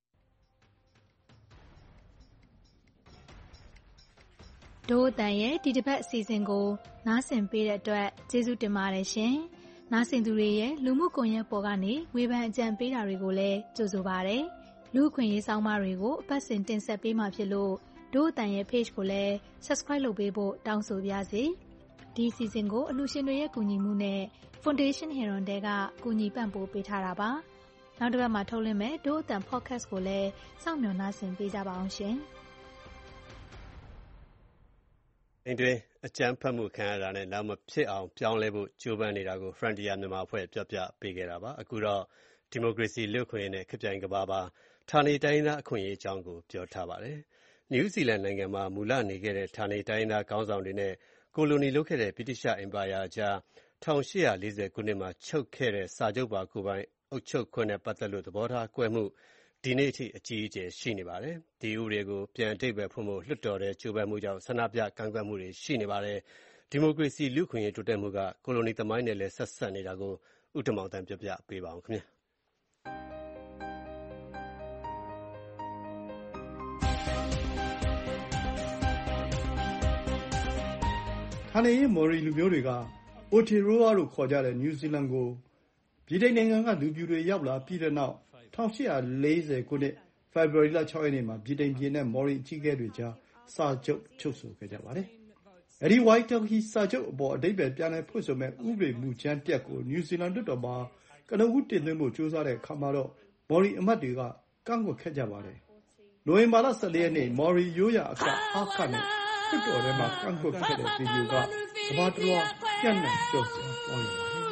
ဒို့အတန်ရဲ့ဒီတစ်ပတ်အစီအစဉ်ကိုနားဆင်ပေးတဲ့အတွက်ကျေးဇူးတင်ပါတယ်ရှင်။နားဆင်သူတွေရဲ့လူမှုကွန်ရက်ပေါ်ကနေဝေဖန်အကြံပေးတာတွေကိုလည်းကြိုဆိုပါရစေ။လူ့အခွင့်အရေးဆောင်းပါးတွေကိုအပတ်စဉ်တင်ဆက်ပေးမှာဖြစ်လို့ဒို့အတန်ရဲ့ page ကိုလည်း subscribe လုပ်ပေးဖို့တောင်းဆိုပါရစေ။ဒီအစီအစဉ်ကိုအလှူရှင်တွေရဲ့ကူညီမှုနဲ့ Foundation Heron တဲကကူညီပံ့ပိုးပေးထားတာပါ။နောက်တစ်ပတ်မှာထုတ်လွှင့်မယ့်ဒို့အတန် podcast ကိုလည်းစောင့်မျှော်နားဆင်ပေးကြပါအောင်ရှင်။အိမ်တွင်းအကြမ်းဖက်မှုခံရတာနဲ့နောက်မဖြစ်အောင်ပြောင်းလဲဖို့ကြိုးပမ်းနေတာကို Frontier မြန်မာအဖွဲ့ပြောပြပေးခဲ့တာပါအခုတော့ဒီမိုကရေစီလူ့အခွင့်အရေးနဲ့ခေတ်ပြိုင်ကမ္ဘာပါဌာနေတိုင်းသားအခွင့်အရေးအကြောင်းကိုပြောထားပါတယ်နယူးဇီလန်နိုင်ငံမှာမူလနေခဲ့တဲ့ဌာနေတိုင်းသားခေါင်းဆောင်တွေနဲ့ကိုလိုနီလုပ်ခဲ့တဲ့ဗြိတိရှ်အင်ပါယာကြား1840ခုနှစ်မှာချုပ်ခဲ့တဲ့စာချုပ်ပါကိုယ်ပိုင်အုပ်ချုပ်ခွင့်နဲ့ပတ်သက်လို့သဘောထားကွဲမှုဒီနေ့အထိအကြီးအကျယ်ရှိနေပါတယ်။ဒီဥပဒေကိုပြန်အဓိပ္ပာယ်ဖွင့်ဖို့လွှတ်တော်တဲ့ကြိုးပမ်းမှုကြောင့်ဆန္ဒပြကန့်ကွက်မှုတွေရှိနေပါတယ်။ဒီမိုကရေစီလူ့အခွင့်အရေးတိုးတက်မှုကကိုလိုနီသမိုင်းနဲ့လည်းဆက်ဆက်နေတာကိုဥတ္တမောင်တန်းပြပြပေးပါအောင်ခင်ဗျာ။ဌာနေရေးမော်ရီလူမျိုးတွေကအိုတီရိုဝါလို့ခေါ်ကြတဲ့နယူးဇီလန်ကိုဗြိတိန်နိုင်ငံကလူဖြူတွေရောက်လာပြီးတဲ့နောက်1840ခုနှစ်ဖေဖော်ဝါရီလ6ရက်နေ့မှာဗြိတိန်ပြည်နဲ့မော်ရီအကြီးအကဲတွေကြားစာချုပ်ချုပ်ဆိုခဲ့ကြပါတယ်။အဲဒီ Waitakere စာချုပ်အပေါ်အဓိပ္ပာယ်ပြန်လည်ဖွင့်ဆိုမဲ့ဥပဒေမူကြမ်းတစ်ရပ်ကိုနယူးဇီလန်လွှတ်တော်မှာကနဦးတင်သွင်းဖို့ကြိုးစားတဲ့အခါမှာတော့မော်ရီအမတ်တွေကကန့်ကွက်ခဲ့ကြပါတယ်။နိုဝင်ဘာလ 14 ရက်နေ့ မော်ရီရိုးရာအကဟာခနဲ့လွှတ်တော်ထဲမှာကန့်ကွက်ခဲ့တဲ့ဗီဒီယိုကကမ္ဘာတလွှားပြန့်နှံ့ပျောက်ဆုံးသွားခဲ့ပါတယ်။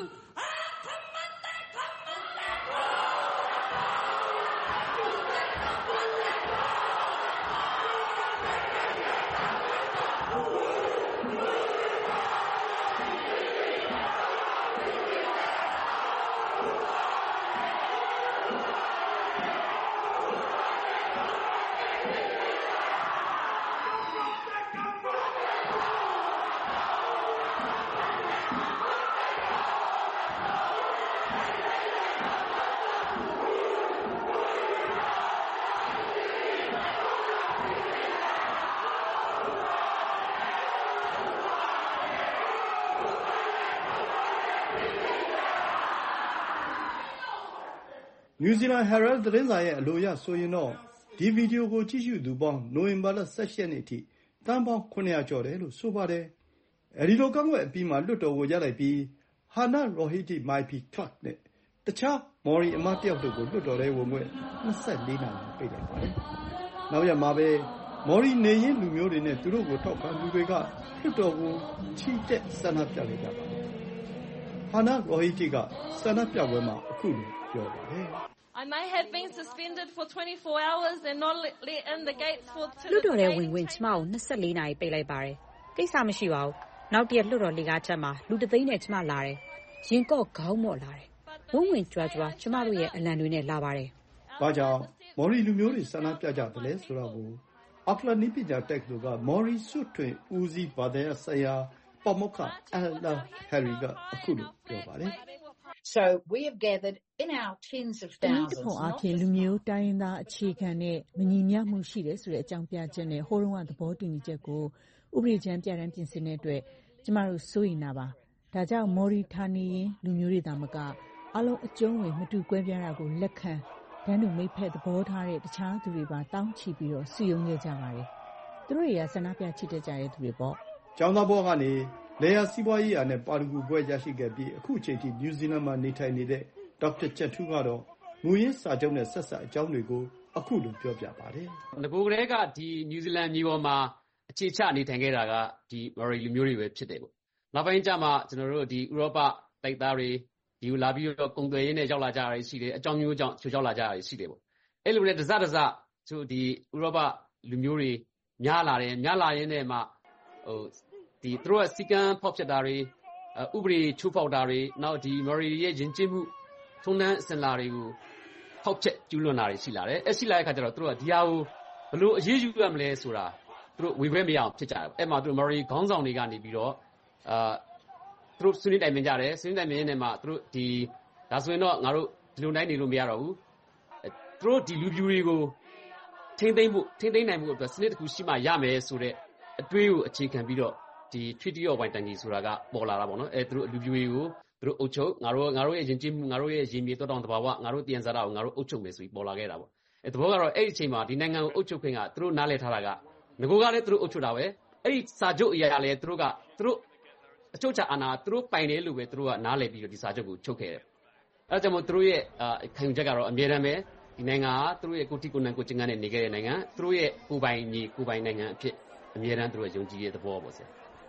New Zealand Herald သတင်းစာရဲ့အလိုအရဆိုရင်တော့ဒီဗီဒီယိုကိုကြည့်ရှုသူပေါင်းနိုဝင်ဘာလ 18 ရက်နေ့အထိသန်းပေါင်း 700 ကျော်တယ်လို့ဆိုပါတယ်။အဲဒီလိုကန့်ကွက်အပြီးမှာလွှတ်တော်ကိုရပ်လိုက်ပြီး Hana Rohiti Maipi-Clark နဲ့တခြားမော်ရီအမတ်တယောက်တို့ကိုလွှတ်တော်ထဲဝင်ခွင့်24 နာရီပိတ်လိုက်ပါတယ်။နောက်ရက်မှာပဲမော်ရီနေရင်းလူမျိုးတွေနဲ့သူတို့ကိုထောက်ခံသူတွေကလွှတ်တော်ကိုချီတက်ဆန္ဒပြလိုက်ကြပါတယ်။ Hana Rohiti ကဆန္ဒပြပွဲမှာအခုလိုပြောပါတယ်။ I may have been suspended for 24 hours and not let in the gates for လွှတ်တော်ထဲဝင်ခွင့်ကျမကို24 နာရီပိတ်လိုက်ပါတယ်။ကိစ္စမရှိပါဘူး။နောက်တရက်လွှတ်တော်လေကားချက်မှာလူတသိန်းနဲ့ကျမလာတယ်။ရင်ကော့ခေါင်းမော့လာတယ်။ဝုန်းဝင်ကြွားကြွားကျမတို့ရဲ့အလံတွေနဲ့လာပါတယ်။ဘာကြောင့်မော်ရီလူမျိုးတွေဆန္ဒပြကြသလဲဆိုတော့အောက်လန်နည်းပညာတက္ကသိုလ်ကမော်ရီစွတ်ထွင်ဦးစီးဘာသာရပ်ဆိုင်ရာပါမောက္ခ Ella Harry ကအခုလိုပြောပါတယ်။ So we have gathered in our tens of thousands တအားဖြင့်လူမျိုးတိုင်းရင်းသားအခြေခံနဲ့မညီမျှမှုရှိတယ်ဆိုတဲ့အကြောင်းပြချက်နဲ့ဟိုတုန်းကသဘောတူညီချက်ကိုဥပဒေကြမ်းပြဋ္ဌာန်းပြင်ဆင်တဲ့အတွက်ကျမတို့စိုးရိမ်တာပါ။ဒါကြောင့်မော်ရီဌာနေရင်လူမျိုးတွေသာမကအလုံးအကျုံးဝင်မတူကွဲပြားတာကိုလက်ခံတန်းတူမိတ်ဖက်သဘောထားတဲ့တခြားသူတွေပါတောင်းချီပြီးစုရုံးခဲ့ကြပါတယ်။သူတို့တွေကဆန္ဒပြချစ်တဲ့ကြတဲ့သူတွေပေါ့။ကျောင်းသားဘဝကနေလယ်ယာစီးပွားရေးရာနဲ့ပါရဂူဘွဲ့ရရှိခဲ့ပြီးအခုချိန်ထိနယူးဇီလန်မှာနေထိုင်နေတဲ့ဒေါက်တာချက်ထူးကတော့မူရင်းစာချုပ်နဲ့ဆက်စပ်အကြောင်းတွေကိုအခုလိုပြောပြပါတယ်။ငကိုကလေးကဒီနယူးဇီလန်မြေပေါ်မှာအခြေချနေထိုင်ခဲ့တာကဒီမော်ရီလူမျိုးတွေပဲဖြစ်တယ်ပေါ့။နောက်ပိုင်းကျမှကျွန်တော်တို့ဒီဥရောပတိုက်သားတွေဒီကိုလာပြီးတော့ကုန်သွယ်ရေးနဲ့ရောက်လာကြတာရှိတယ်အကြောင်းမျိုးကြောင့်ချိုးရောက်လာကြတာရှိတယ်ပေါ့။အဲ့လိုနဲ့တစတို့ဒီဥရောပလူမျိုးတွေများလာတယ်များလာရင်းနဲ့မှဒီသူတို့ကစီကံဖောက်ဖြစ်တာတွေဥပဒေချိုးဖောက်တာတွေနောက်ဒီမော်ရီရဲ့ယဉ်ကျေးမှုထုံးတမ်းအစဉ်အလာတွေကိုဖောက်ဖျက်ကျူးလွန်တာတွေရှိလာတယ်။ရှိလာတဲ့အခါကျတော့သူတို့ကဒီဟာကိုဘယ်လိုအရေးယူရမလဲဆိုတာသူတို့ဝေခွဲမရအောင်ဖြစ်ကြတယ်။အဲ့မှာသူတို့မော်ရီခေါင်းဆောင်တွေကနေပြီးတော့သူတို့ဆွေးနွေးတိုင်ပင်ကြတယ်။ဆွေးနွေးတိုင်ပင်နေမှာသူတို့ဒီဒါဆိုရင်တော့ငါတို့ဒီလိုတိုင်းနေလို့မရတော့ဘူး။သူတို့ဒီလူပြူတွေကိုထိမ့်သိမ့်နိုင်မှုအတွက်စနစ်တစ်ခုရှိမှရမယ်ဆိုတဲ့အတွေးကိုအခြေခံပြီးတော့ဒီ Treaty of Waitangi ဆိုတာကပေါ်လာတာပေါ့နော်သူတို့လူပြူတွေကိုသူတို့အုပ်ချုပ်ငါတို့ရဲ့ယဉ်ကျေးမှုငါတို့ရဲ့ရေမြေတောတောင်တဘာဝငါတို့တည်ရန်စားတာကိုငါတို့အုပ်ချုပ်မယ်ဆိုပြီးပေါ်လာခဲ့တာပေါ့သဘောကတော့အဲ့ဒီအချိန်မှာဒီနိုင်ငံကိုအုပ်ချုပ်ခွင့်ကသူတို့နားလည်ထားတာကငကိုကလည်းသူတို့အုပ်ချုပ်တာပဲအဲ့ဒီစာချုပ်အရာလည်းသူတို့အချုပ်ချာအာဏာသူတို့ပိုင်တယ်လို့ပဲသူတို့ကနားလည်ပြီးတော့ဒီစာချုပ်ကိုချုပ်ခဲ့တယ်အဲ့ဒါကြောင့်မို့သူတို့ရဲ့ခံယူချက်ကတော့အမြဲတမ်းပဲဒီနိုင်ငံကသူတို့ရဲ့ကိုတိကိုနန်ကိုကျင်ငန်းနဲ့နေခဲ့တဲ့နိုင်ငံသူတို့ရဲ့ကိုပိုင်ညီကိုပိုင်နိုင်ငံအဖြစ်အမြဲတမ်းသူတို့ယုံကြည်တဲ့သဘောပေါ့ဆရာ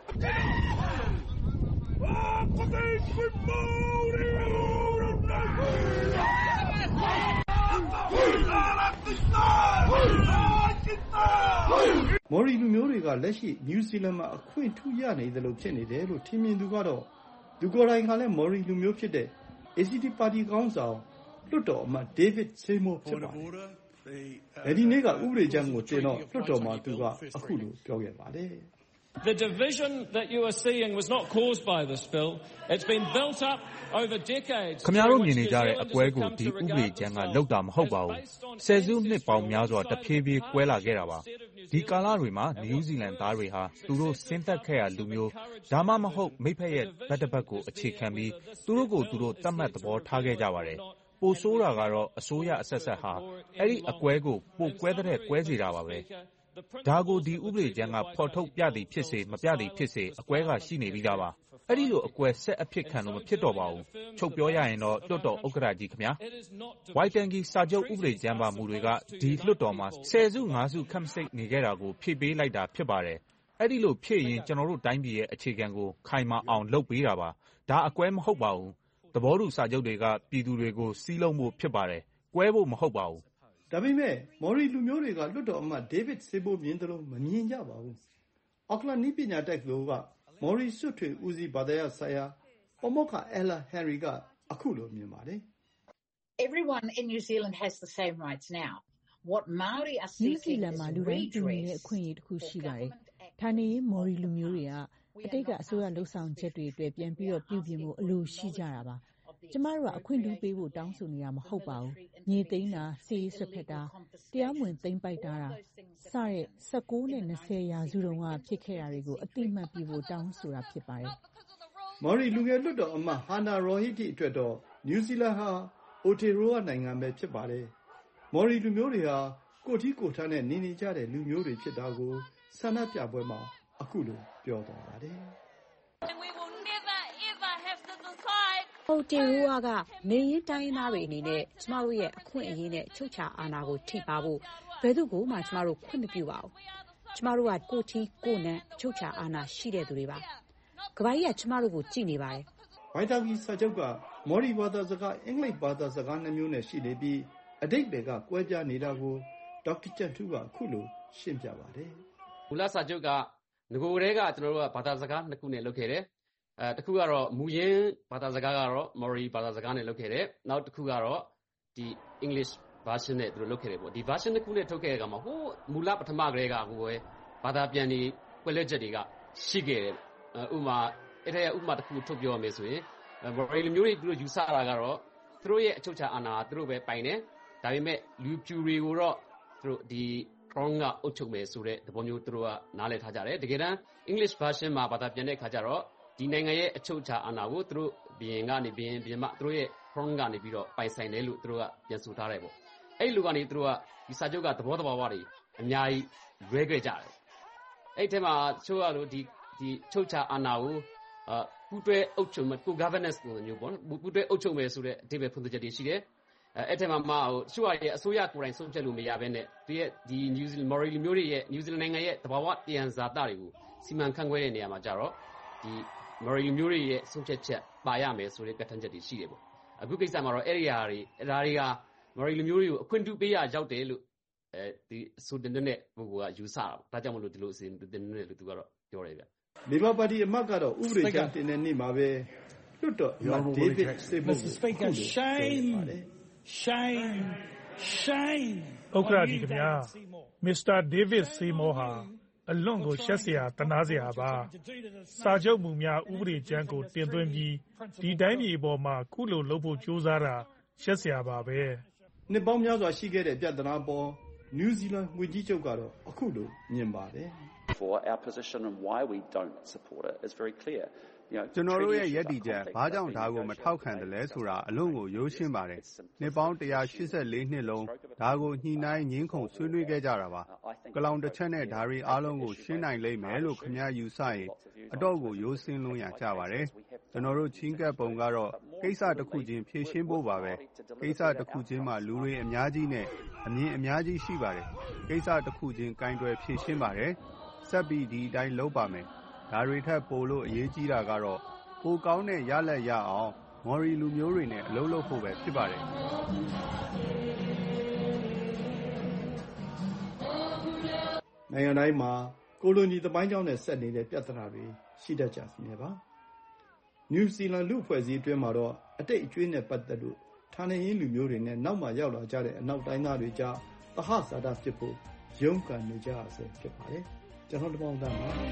မော်ရီလူမျိုးတွေကလက်ရှိနယူးဇီလန်မှာအခွင့်ထူးရနေသလိုဖြစ်နေတယ်လို့ထင်မြင်သူကတော့သူကိုယ်တိုင်ကလည်းမော်ရီလူမျိုးဖြစ်တဲ့ ACT ပါတီခေါင်းဆောင်လွှတ်တော်အမတ် David Seymour ဖြစ်ပါတယ်။အဲဒီနေ့ကဥပဒေကြမ်းကိုတင်တော့လွှတ်တော်မှာသူကအခုလိုပြောခဲ့ပါတယ်။ The division that you are seeing was not caused by this bill. It's been built up over decades. ခင်ဗျားတို့မြင်နေကြတဲ့အကွဲကိုဒီဥပဒေကြမ်းကလောက်တာမဟုတ်ပါဘူး။ဆယ်စုနှစ်ပေါင်းများစွာတဖြည်းဖြည်းကွဲလာခဲ့တာပါ။ဒီကာလတွေမှာနယူးဇီလန်သားတွေဟာသူတို့ဆင်းသက်ခဲ့ရလူမျိုးဒါမှမဟုတ်မိဖက်ရဲ့ဗတ်တပတ်ကိုအခြေခံပြီးသူတို့ကိုသူတို့တတ်မှတ်သဘောထားခဲ့ကြပါတယ်။ပိုဆိုးတာကတော့အစိုးရအဆက်ဆက်ဟာအဲ့ဒီအကွဲကိုပိုကွဲတဲ့ကွဲစေတာပါပဲ။ဒါကိုဒီဥပဒေကြမ်းကဖော်ထုတ်ပြသည်ဖြစ်စေမပြသည်ဖြစ်စေအကွဲကရှိနေပြီးသားပါ။အဲ့ဒီလိုအကွဲဆက်အဖြစ်ခံလို့မဖြစ်တော့ပါဘူး။ချုပ်ပြောရရင်တော့လွှတ်တော်ဥက္ကဋ္ဌကြီးခင်ဗျာ။ဝိုင်တန်ကီစာချုပ်ဥပဒေကြမ်းပါမူတွေကဒီလွှတ်တော်မှာ10စု5စုခန့်မစိတ်နေခဲ့တာကိုဖြည့်ပေးလိုက်တာဖြစ်ပါတယ်။အဲ့ဒီလိုဖြည့်ရင်ကျွန်တော်တို့တိုင်းပြည်ရဲ့အခြေခံကိုခိုင်မာအောင်လုပ်ပေးတာပါ။ဒါအကွဲမဟုတ်ပါဘူး။သဘောတူစာချုပ်တွေကပြည်သူတွေကိုစီးလုံးဖို့ဖြစ်ပါတယ်။ကွဲဖို့မဟုတ်ပါဘူး။ဒါပေမဲ့မော်ရီလူမျိုးတွေကလွှတ်တော်အမတ်ဒေးဗစ်ဆေဘိုမြင်သလိုမမြင်ကြပါဘူး။အော့ကလန်နည်းပညာတက္ကသိုလ်ကမော်ရီစွတ်ထွေဦးစီးဘာသာရပ်ဆိုင်ရာပါမောက္ခအယ်လာဟန်ရီကအခုလိုမြင်ပါတယ်။ Everyone in New Zealand has the same rights now. What Maori are seeking is မှာလူတိုင်းတူညီတဲ့အခွင့်အရေးတစ်ခုရှိပါတယ်။ဌာနေရေးမော်ရီလူမျိုးတွေကအတိတ်ကအစိုးရလှုပ်ဆောင်ချက်တွေအတွက်ပြန်ပြီးတော့ပြုပြင်ဖို့အလိုရှိကြတာပါ။ကျမတို့ကအခွင့်အရေးပေးဖို့တောင်းဆိုနေတာမဟုတ်ပါဘူး။မြေသိမ်းတာ၊စီးရေးဆွတ်ဖက်တာ၊တရားမဝင်သိမ်းပိုက်တာစတဲ့19နဲ့20ရာစုတုန်းကဖြစ်ခဲ့တာတွေကိုအတိအမှတ်ပြုဖို့တောင်းဆိုတာဖြစ်ပါတယ်။မော်ရီလူငယ်လွှတ်တော်အမတ်ဟာနာရော်ဟီတီအတွက်တော့နယူးဇီလန်ဟာအိုတေရိုဝနိုင်ငံပဲဖြစ်ပါတယ်။မော်ရီလူမျိုးတွေဟာကိုထီးကိုထားနဲ့နေကြတဲ့လူမျိုးတွေဖြစ်တာကိုဆန္ဒပြပွဲမှာအခုလိုပြောသွားပါတယ်။အိုတေရိုဝါကနေရင်တိုင်းရင်းသားတွေအနေနဲ့ကျမတို့ရဲ့အခွင့်အရေးနဲ့အချုပ်အခြာအာဏာကိုထိပါဖို့ဘယ်သူကိုမှကျမတို့ခွင့်မပြုပါဘူး။ကျမတို့ကကိုထီးကိုနန်းအချုပ်အခြာအာဏာရှိတဲ့သူတွေပါ။ကမ္ဘာကြီးကကျမတို့ကိုကြည့်နေပါတယ်။ဝိုင်တာကီစာချုပ်ကမော်ရီဘာသာစကားအင်္ဂလိပ်ဘာသာစကား2မျိုးနဲ့ရှိနေပြီးအဓိပ္ပာယ်ကကွဲပြားနေတာကိုဒေါက်တာကျန်ထူးကအခုလိုရှင်းပြပါတယ်။မူလစာချုပ်ကငကိုယ်တည်းကကျွန်တော်တို့ကဘာသာစကား2ခုနဲ့လုပ်ခဲ့တယ်။တစ်ခုကတော့မူရင်းဘာသာစကားကတော့ Maori ဘာသာစကားနဲ့လုပ်ခဲ့တယ်။နောက်တစ်ခုကတော့ဒီ English version နဲ့သူတို့လုပ်ခဲ့တယ်ပေါ့။ဒီ version တစ်ခုနဲ့ထုတ်ခဲ့တဲ့အခါမှာဟိုမူလပထမကတည်းကဟိုပဲဘာသာပြန်ပြီးကွဲလွဲချက်တွေကရှိခဲ့တယ်။ဥပမာအဲ့ဒါဥပမာတစ်ခုထုတ်ပြောရမယ်ဆိုရင် Maori လူမျိုးတွေသူတို့ယူဆတာကတော့သူတို့ရဲ့အချုပ်အခြာအာဏာသူတို့ပဲပိုင်တယ်။ဒါပေမဲ့လူဖြူတွေကိုတော့သူတို့ဒီ Crown ကအုပ်ချုပ်မယ်ဆိုတဲ့သဘောမျိုးသူတို့ကနားလည်ထားကြတယ်။တကယ်တမ်း English version မှာဘာသာပြန်တဲ့အခါကျတော့ဒီနိုင်ငံရဲ့အချုပ်အခြာအာဏာကိုသူတို့ဘရင်ကနေဘရင်မှသူတို့ရဲ့ Crown ကနေပြီးတော့ပိုင်ဆိုင်တယ်လို့သူတို့ကပြန်ဆိုထားတယ်ပေါ့။အဲ့ဒီလိုကနေသူတို့ကဒီစာချုပ်ကသဘောတဘာဝတွေအများကြီးလွဲခဲ့ကြတယ်။အဲ့ဒီထဲမှာချိုးရလို့ဒီချုပ်အခြာအာဏာကိုပူးတွဲအုပ်ချုပ်မဲ့ co-governance ပုံစံမျိုးပေါ့နော်ပူးတွဲအုပ်ချုပ်မယ်ဆိုတဲ့အဓိပ္ပာယ်ဖွင့်ချက်တွေရှိတယ်အဲ့ထဲမှာချိုးရရဲ့အစိုးရကိုယ်တိုင်ဆုံးဖြတ်လို့မရဘဲနဲ့ဒီရဲ့ဒီ New Zealand Maori မျိုးတွေရဲ့ New Zealand နိုင်ငံရဲ့သဘာဝတရားဇာတတွေကိုစီမံခန့်ခွဲတဲ့နေရာမှာကြတော့ဒီ Maori မျိုးတွေရဲ့ဆုံးဖြတ်ချက်ပါရမယ်ဆိုတဲ့ကန့်သတ်ချက်တွေရှိတယ်ပေါ့အခုကိစ္စမှာတော့အဲ့ဒီဟာတွေက Maori မျိုးတွေကိုအခွင့်အရေးပေးရရောက်တယ်လို့ဒီဆိုတဲ့နဲ့ပုဂ္ဂိုလ်ကယူဆတာဒါကြောင့်မလို့ဒီလိုအစီအစဉ်တင်နေလို့သူကတော့ပြောတယ်ဗျလေဘာပါတီအမတ်ကတော့ဥပဒေကြမ်းတင်တဲ့နေ့မှာပဲလွတ်တော်ဒေးဗစ်စေဘုတ်ကို shame ဥက္ကဋ္ဌကြီးခင်ဗျာမစ္စတာဒေးဗစ်စီမောဟာအလွန်ကိုရှက်စရာတနာစရာပါစာချုပ်မူများဥပဒေကြမ်းကိုတင်သွင်းပြီးဒီတိုင်းပြည်အပေါ်မှာခုလိုလုပ်ဖို့ကြိုးစားတာရှက်စရာပါပဲနှစ်ပေါင်းများစွာရှိခဲ့တဲ့ပြဿနာပေါ်နယူးဇီလန်ငွေကြီးချုပ်ကတော့အခုလိုမြင်ပါတယ် for our position and why we don't support it is very clear ကျွန်တော်တို့ရဲ့ယက်တီချက်ဘာကြောင့်ဒါကိုမထောက်ခံတယ်လဲဆိုတာအလုံးကိုရိုးရှင်းပါတယ်နှစ်ပေါင်း184နှစ်လုံးဒါကိုညှိနှိုင်းငင်းခုန်ဆွေးနွေးခဲ့ကြတာပါကလောင်တစ်ချက်နဲ့ဓာရီအားလုံးကိုရှင်းနိုင်လိမ့်မယ်လို့ခင်ဗျားယူဆရင်အတော့ကိုရိုးစင်းလုံးရကြပါတယ်ကျွန်တော်တို့ချင်းကပ်ပုံကတော့ကိစ္စတစ်ခုချင်းဖြေရှင်းဖို့ပါပဲကိစ္စတစ်ခုချင်းမှာလူတွေအများကြီးနဲ့အမြင်အများကြီးရှိပါတယ်ကိစ္စတစ်ခုချင်းကင်တွယ်ဖြေရှင်းပါတယ်ဆက်ပြီးဒီအတိုင်းလုပ်ပါမယ်ဒါတွေထက်ပိုလို့အရေးကြီးတာကတော့ပိုကောင်းတဲ့ရလဒ်ရအောင်မော်ရီလူမျိုးတွေနဲ့အလုပ်လုပ်ဖို့ပဲဖြစ်ပါတယ်နိုင်ငံတိုင်းမှာကိုလိုနီသမိုင်းကြောင်းနဲ့ဆက်နေတဲ့ပြဿနာတွေရှိတတ်ကြစီနေပါနယူးဇီလန်လူအဖွဲ့အစည်းအတွင်းမှာတော့အတိတ်အကျွေးနဲ့ပတ်သက်လို့ဌာနေရင်းလူမျိုးတွေနဲ့နောက်မှရောက်လာကြတဲ့အနောက်တိုင်းသားတွေကြားသဟဇာတဖြစ်ဖို့ရုန်းကန်နေကြရဆဲဖြစ်ပါတယ်ကျွန်တော်တပေါင်းသားပါ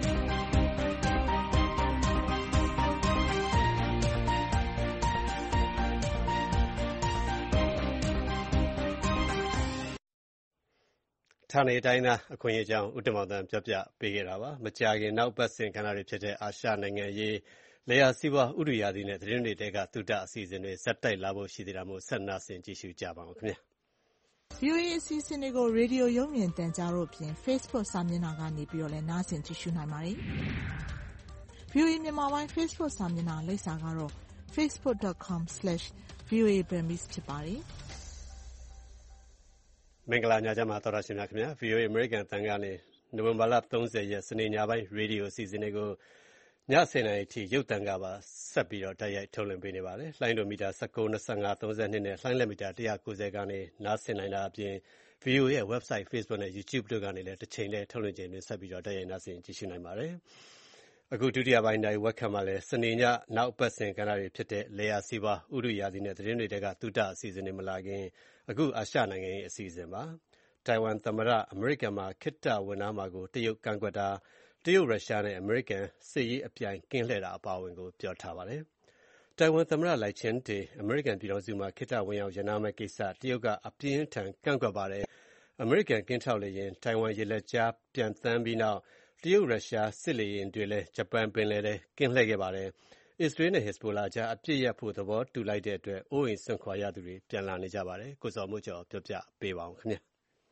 ဌာနေတိုင်းသားအခွင့်အရေးအကြောင်းဦးတင်မောင်သန်းပြောပြပေးခဲ့တာပါမကြာခင်နောက်ပတ်စဉ်ကဏ္ဍတွေဖြစ်တဲ့အာရှနိုင်ငံရေးလယ်ယာစီးပွားဥတုရာသီနဲ့သတင်းတွေတဲကသုတအစီအစဉ်တွေဇက်တိုက်လာဖို့ရှိသေးတာမို့ဆက်နာဆင်ကြည့်ရှုကြပါဦးခင်ဗျာ VOA အစီအစဉ်တွေကိုရေဒီယိုရုပ်မြင်သံကြားတို့ပြင် Facebook စာမျက်နှာကနေပြီးတော့လည်းနားဆင်ကြည့်ရှုနိုင်ပါတယ်။ VOA မြန်မာပိုင်း Facebook စာမျက်နှာလိပ်စာကတော့ facebook.com/voaburmese ဖြစ်ပါတယ်။မင်္ဂလာညချမ်းပါသောတာရှင်များခင်ဗျာ VOA American တန်ကနေနိုဝင်ဘာလ30ရက်စနေညပိုင်းရေဒီယိုအစီအစဉ်တွေကိုည10:00နာရီအထိရုပ်သံကပါဆက်ပြီးတော့တိုက်ရိုက်ထုတ်လွှင့်ပေးနေပါတယ်။လိုင်းဒိုမီတာ19, 25, 32နဲ့လိုင်းလက်မီတာ190ကနေနားဆင်နိုင်တာအပြင် VOA ရဲ့ website, Facebook နဲ့ YouTube တို့ကနေလည်းတစ်ချိန်တည်းထုတ်လွှင့်ခြင်းတွေဆက်ပြီးတော့တိုက်ရိုက်နားဆင်ကြည့်ရှုနိုင်ပါတယ်။အခုဒုတိယပိုင်းနိုင်ဝက်ခတ်မှာလည်းစနေညနောက်ပတ်စဉ်ကဏ္ဍတွေဖြစ်တဲ့လေယာစီးပွားဥတုရာသီနဲ့သတင်းတွေကသုတအစီအစဉ်တွေမလာခင်အခုအာရှနိုင်ငံရေးအစီအစဉ်ပါ။တိုင်ဝမ်သမ္မတအမေရိကန်မှာခေတ္တဝင်နားမှာကိုတရုတ်ကန့်ကွက်တာတရုတ်ရုရှားနဲ့အမေရိကန်စစ်ရေးအပြိုင်ကင်းလှည့်တာအပါအဝင်ကိုပြောထားပါတယ်။တိုင်ဝမ်သမ္မတလိုက်ချင်းတေအမေရိကန်ပြည်ထောင်စုမှာခေတ္တဝင်ရောက်ရနာမဲ့ကိစ္စတရုတ်ကအပြင်းထန်ကန့်ကွက်ပါတယ်။အမေရိကန်ကင်းထောက်လေယာဉ်တိုင်ဝမ်ရေလက်ကြားပြန်သန်းပြီးနောက်တရုတ်ရုရှားစစ်လေယာဉ်တွေလည်းဂျပန်ပင်လယ်ထဲကင်းလှည့်ခဲ့ပါတယ်။အစ္စရေးနဲ့ဟက်ဇ်ဘိုလာကြားအပြစ်ရပ်ဖို့သဘောတူလိုက်တဲ့အတွက်အိုးအိမ်စွန့်ခွာရသူတွေပြန်လာနေကြပါတယ်။ကိုစော်မိုးကျော်ပြောပြပေးပါဦးခင်ဗျာ။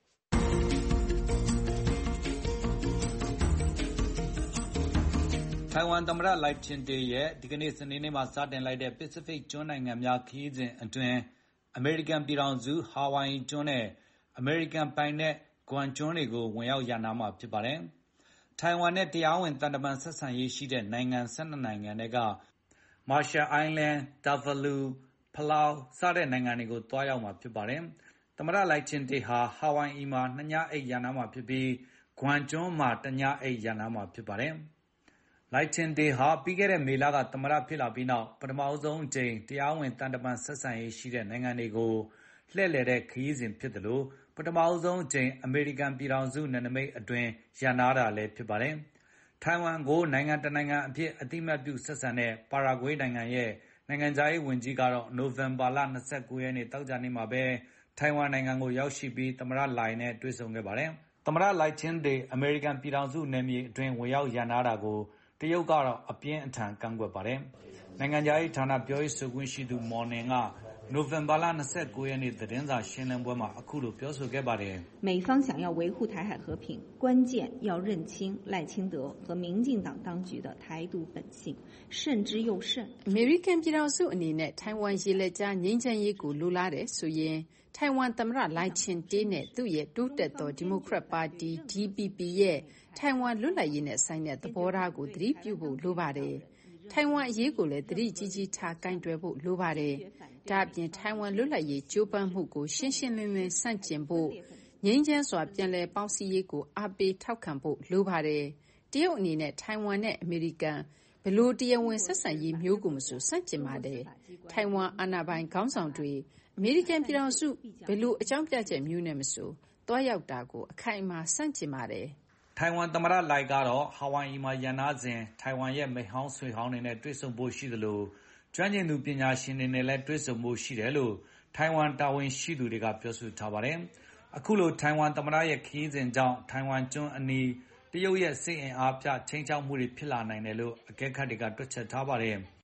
ထိုင်ဝမ်သမ္မတလိုက်ချင်းတေရဲ့ဒီကနေ့စနေနေ့မှာစတင်လိုက်တဲ့ပစိဖိတ်ကျွန်းနိုင်ငံများခရီးစဉ်အတွင်းအမေရိကန်ပြည်ထောင်စုဟာဝိုင်အီကျွန်းနဲ့အမေရိကန်ပိုင်နက်ဂွမ်ကျွန်းတွေကိုဝင်ရောက်ရနာမှာဖြစ်ပါတယ်။ထိုင်ဝမ်နဲ့တရားဝင်သံတမန်ဆက်ဆံရေးရှိတဲ့နိုင်ငံ12နိုင်ငံတွေကမာရှယ်အိုင်းလန်း၊တာဗာလူ၊ဖလောက်စတဲ့နိုင်ငံတွေကိုတွားရောက်မှာဖြစ်ပါတယ်။သမ္မတလိုက်ချင်းတေဟာဟာဝိုင်အီမှာ2ညအိပ်ရနာမှာဖြစ်ပြီးဂွမ်ကျွန်းမှာ1ညအိပ်ရနာမှာဖြစ်ပါတယ်။လိုက်ချင်းတေဟာပြီးခဲ့တဲ့မေလကသမ္မတဖြစ်လာပြီးနောက်ပထမဆုံးအကြိမ်တရားဝင်သံတမန်ဆက်ဆံရေးရှိတဲ့နိုင်ငံတွေကိုလှည့်လည်တဲ့ခရီးစဉ်ဖြစ်တယ်လို့ပထမဆုံးအကြိမ်အမေရိကန်ပြည်ထောင်စုနယ်နိမိတ်အတွင်းရန်နာတာလည်းဖြစ်ပါတယ်။ထိုင်ဝမ်ကိုနိုင်ငံတနိုင်ငံအဖြစ်အတိအမှတ်ပြုဆက်ဆံတဲ့ပါရာဂွေးနိုင်ငံရဲ့နိုင်ငံခြားရေးဝန်ကြီးကတော့နိုဝင်ဘာလ29ရက်နေ့တောက်ကြနေ့မှာပဲထိုင်ဝမ်နိုင်ငံကိုရောက်ရှိပြီးသမ္မတလိုင်နဲ့တွေ့ဆုံခဲ့ပါတယ်။သမ္မတလိုက်ချင်းတေအမေရိကန်ပြည်ထောင်စုနယ်မြေအတွင်းဝင်ရောက်ရန်နာတာကိုတရုတ်ကတော့အပြင်းအထန်ကန့်ကွက်ပါတယ်။နိုင်ငံခြားရေးဌာနပြောရေးဆိုခွင့်ရှိသူမော်နင်ကနိုဝင်ဘာလ29ရက်နေ့သတင်းစာရှင်းလင်းပွဲမှာအခုလိုပြောဆိုခဲ့ပါတယ်။美方想要维护台海和平，关键要认清赖清德和民进党当局的台独本性，慎之又慎。 အမေရိကန်ပြည်ထောင်စုအနေနဲ့ထိုင်ဝမ်ရေလက်ကြားငြိမ်းချမ်းရေးကိုလိုလားတယ်ဆိုရင်ထိုင်ဝမ်သမ္မတလိုက်ချင်းတေးနဲ့သူ့ရဲ့တိုးတက်သောဒီမိုကရက်ပါတီ DPP ရဲ့ထိုင်ဝမ်လွတ်လပ်ရေးနဲ့ဆိုင်တဲ့သဘောထားကိုသတိပြုဖို့လိုပါတယ်။ထိုင်ဝမ်အရေးကိုလည်းသတိကြီးကြီးထားကင်တွယ်ဖို့လိုပါတယ်။ဒါ့အပြင်ထိုင်ဝမ်လွတ်လပ်ရေးကြိုးပမ်းမှုကိုရှင်းရှင်းလင်းလင်းဆန့်ကျင်ဖို့ငြိမ်းချမ်းစွာပြန်လည်ပေါင်းစည်းရေးကိုအားပေးထောက်ခံဖို့လိုပါတယ်။တရုတ်အနေနဲ့ထိုင်ဝမ်နဲ့အမေရိကန်ဘလို့တရားဝင်ဆက်ဆံရေးမျိုးကိုမဆိုဆန့်ကျင်ပါတယ်။ထိုင်ဝမ်အာဏာပိုင်ခေါင်းဆောင်တွေအမေရိကန်ပြည်ထောင်စုဘလို့အကြောင်းပြချက်မျိုးနဲ့မဆိုတွားရောက်တာကိုအခိုင်အမာဆန့်ကျင်ပါတယ်။ထိုင်ဝမ်သမ္မတလိုက်ကတော့ဟာဝိုင်အီမှာရန်နာစဉ်ထိုင်ဝမ်ရဲ့မိတ်ဟောင်းဆွေဟောင်းတွေနဲ့တွေ့ဆုံဖို့ရှိသလိုကျွမ်းကျင်သူပညာရှင်တွေနဲ့လည်းတွေ့ဆုံဖို့ရှိတယ်လို့ထိုင်ဝမ်တာဝန်ရှိသူတွေကပြောဆိုထားပါတယ်။အခုလိုထိုင်ဝမ်သမ္မတရဲ့ခရီးစဉ်ကြောင့်ထိုင်ဝမ်ကျွန်းအနီးတရုတ်ရဲ့စစ်အင်အားပြချိန်ချောက်မှုတွေဖြစ်လာနိုင်တယ်လို့အကဲခတ်တွေကတွက်ချက်ထားပါတယ်။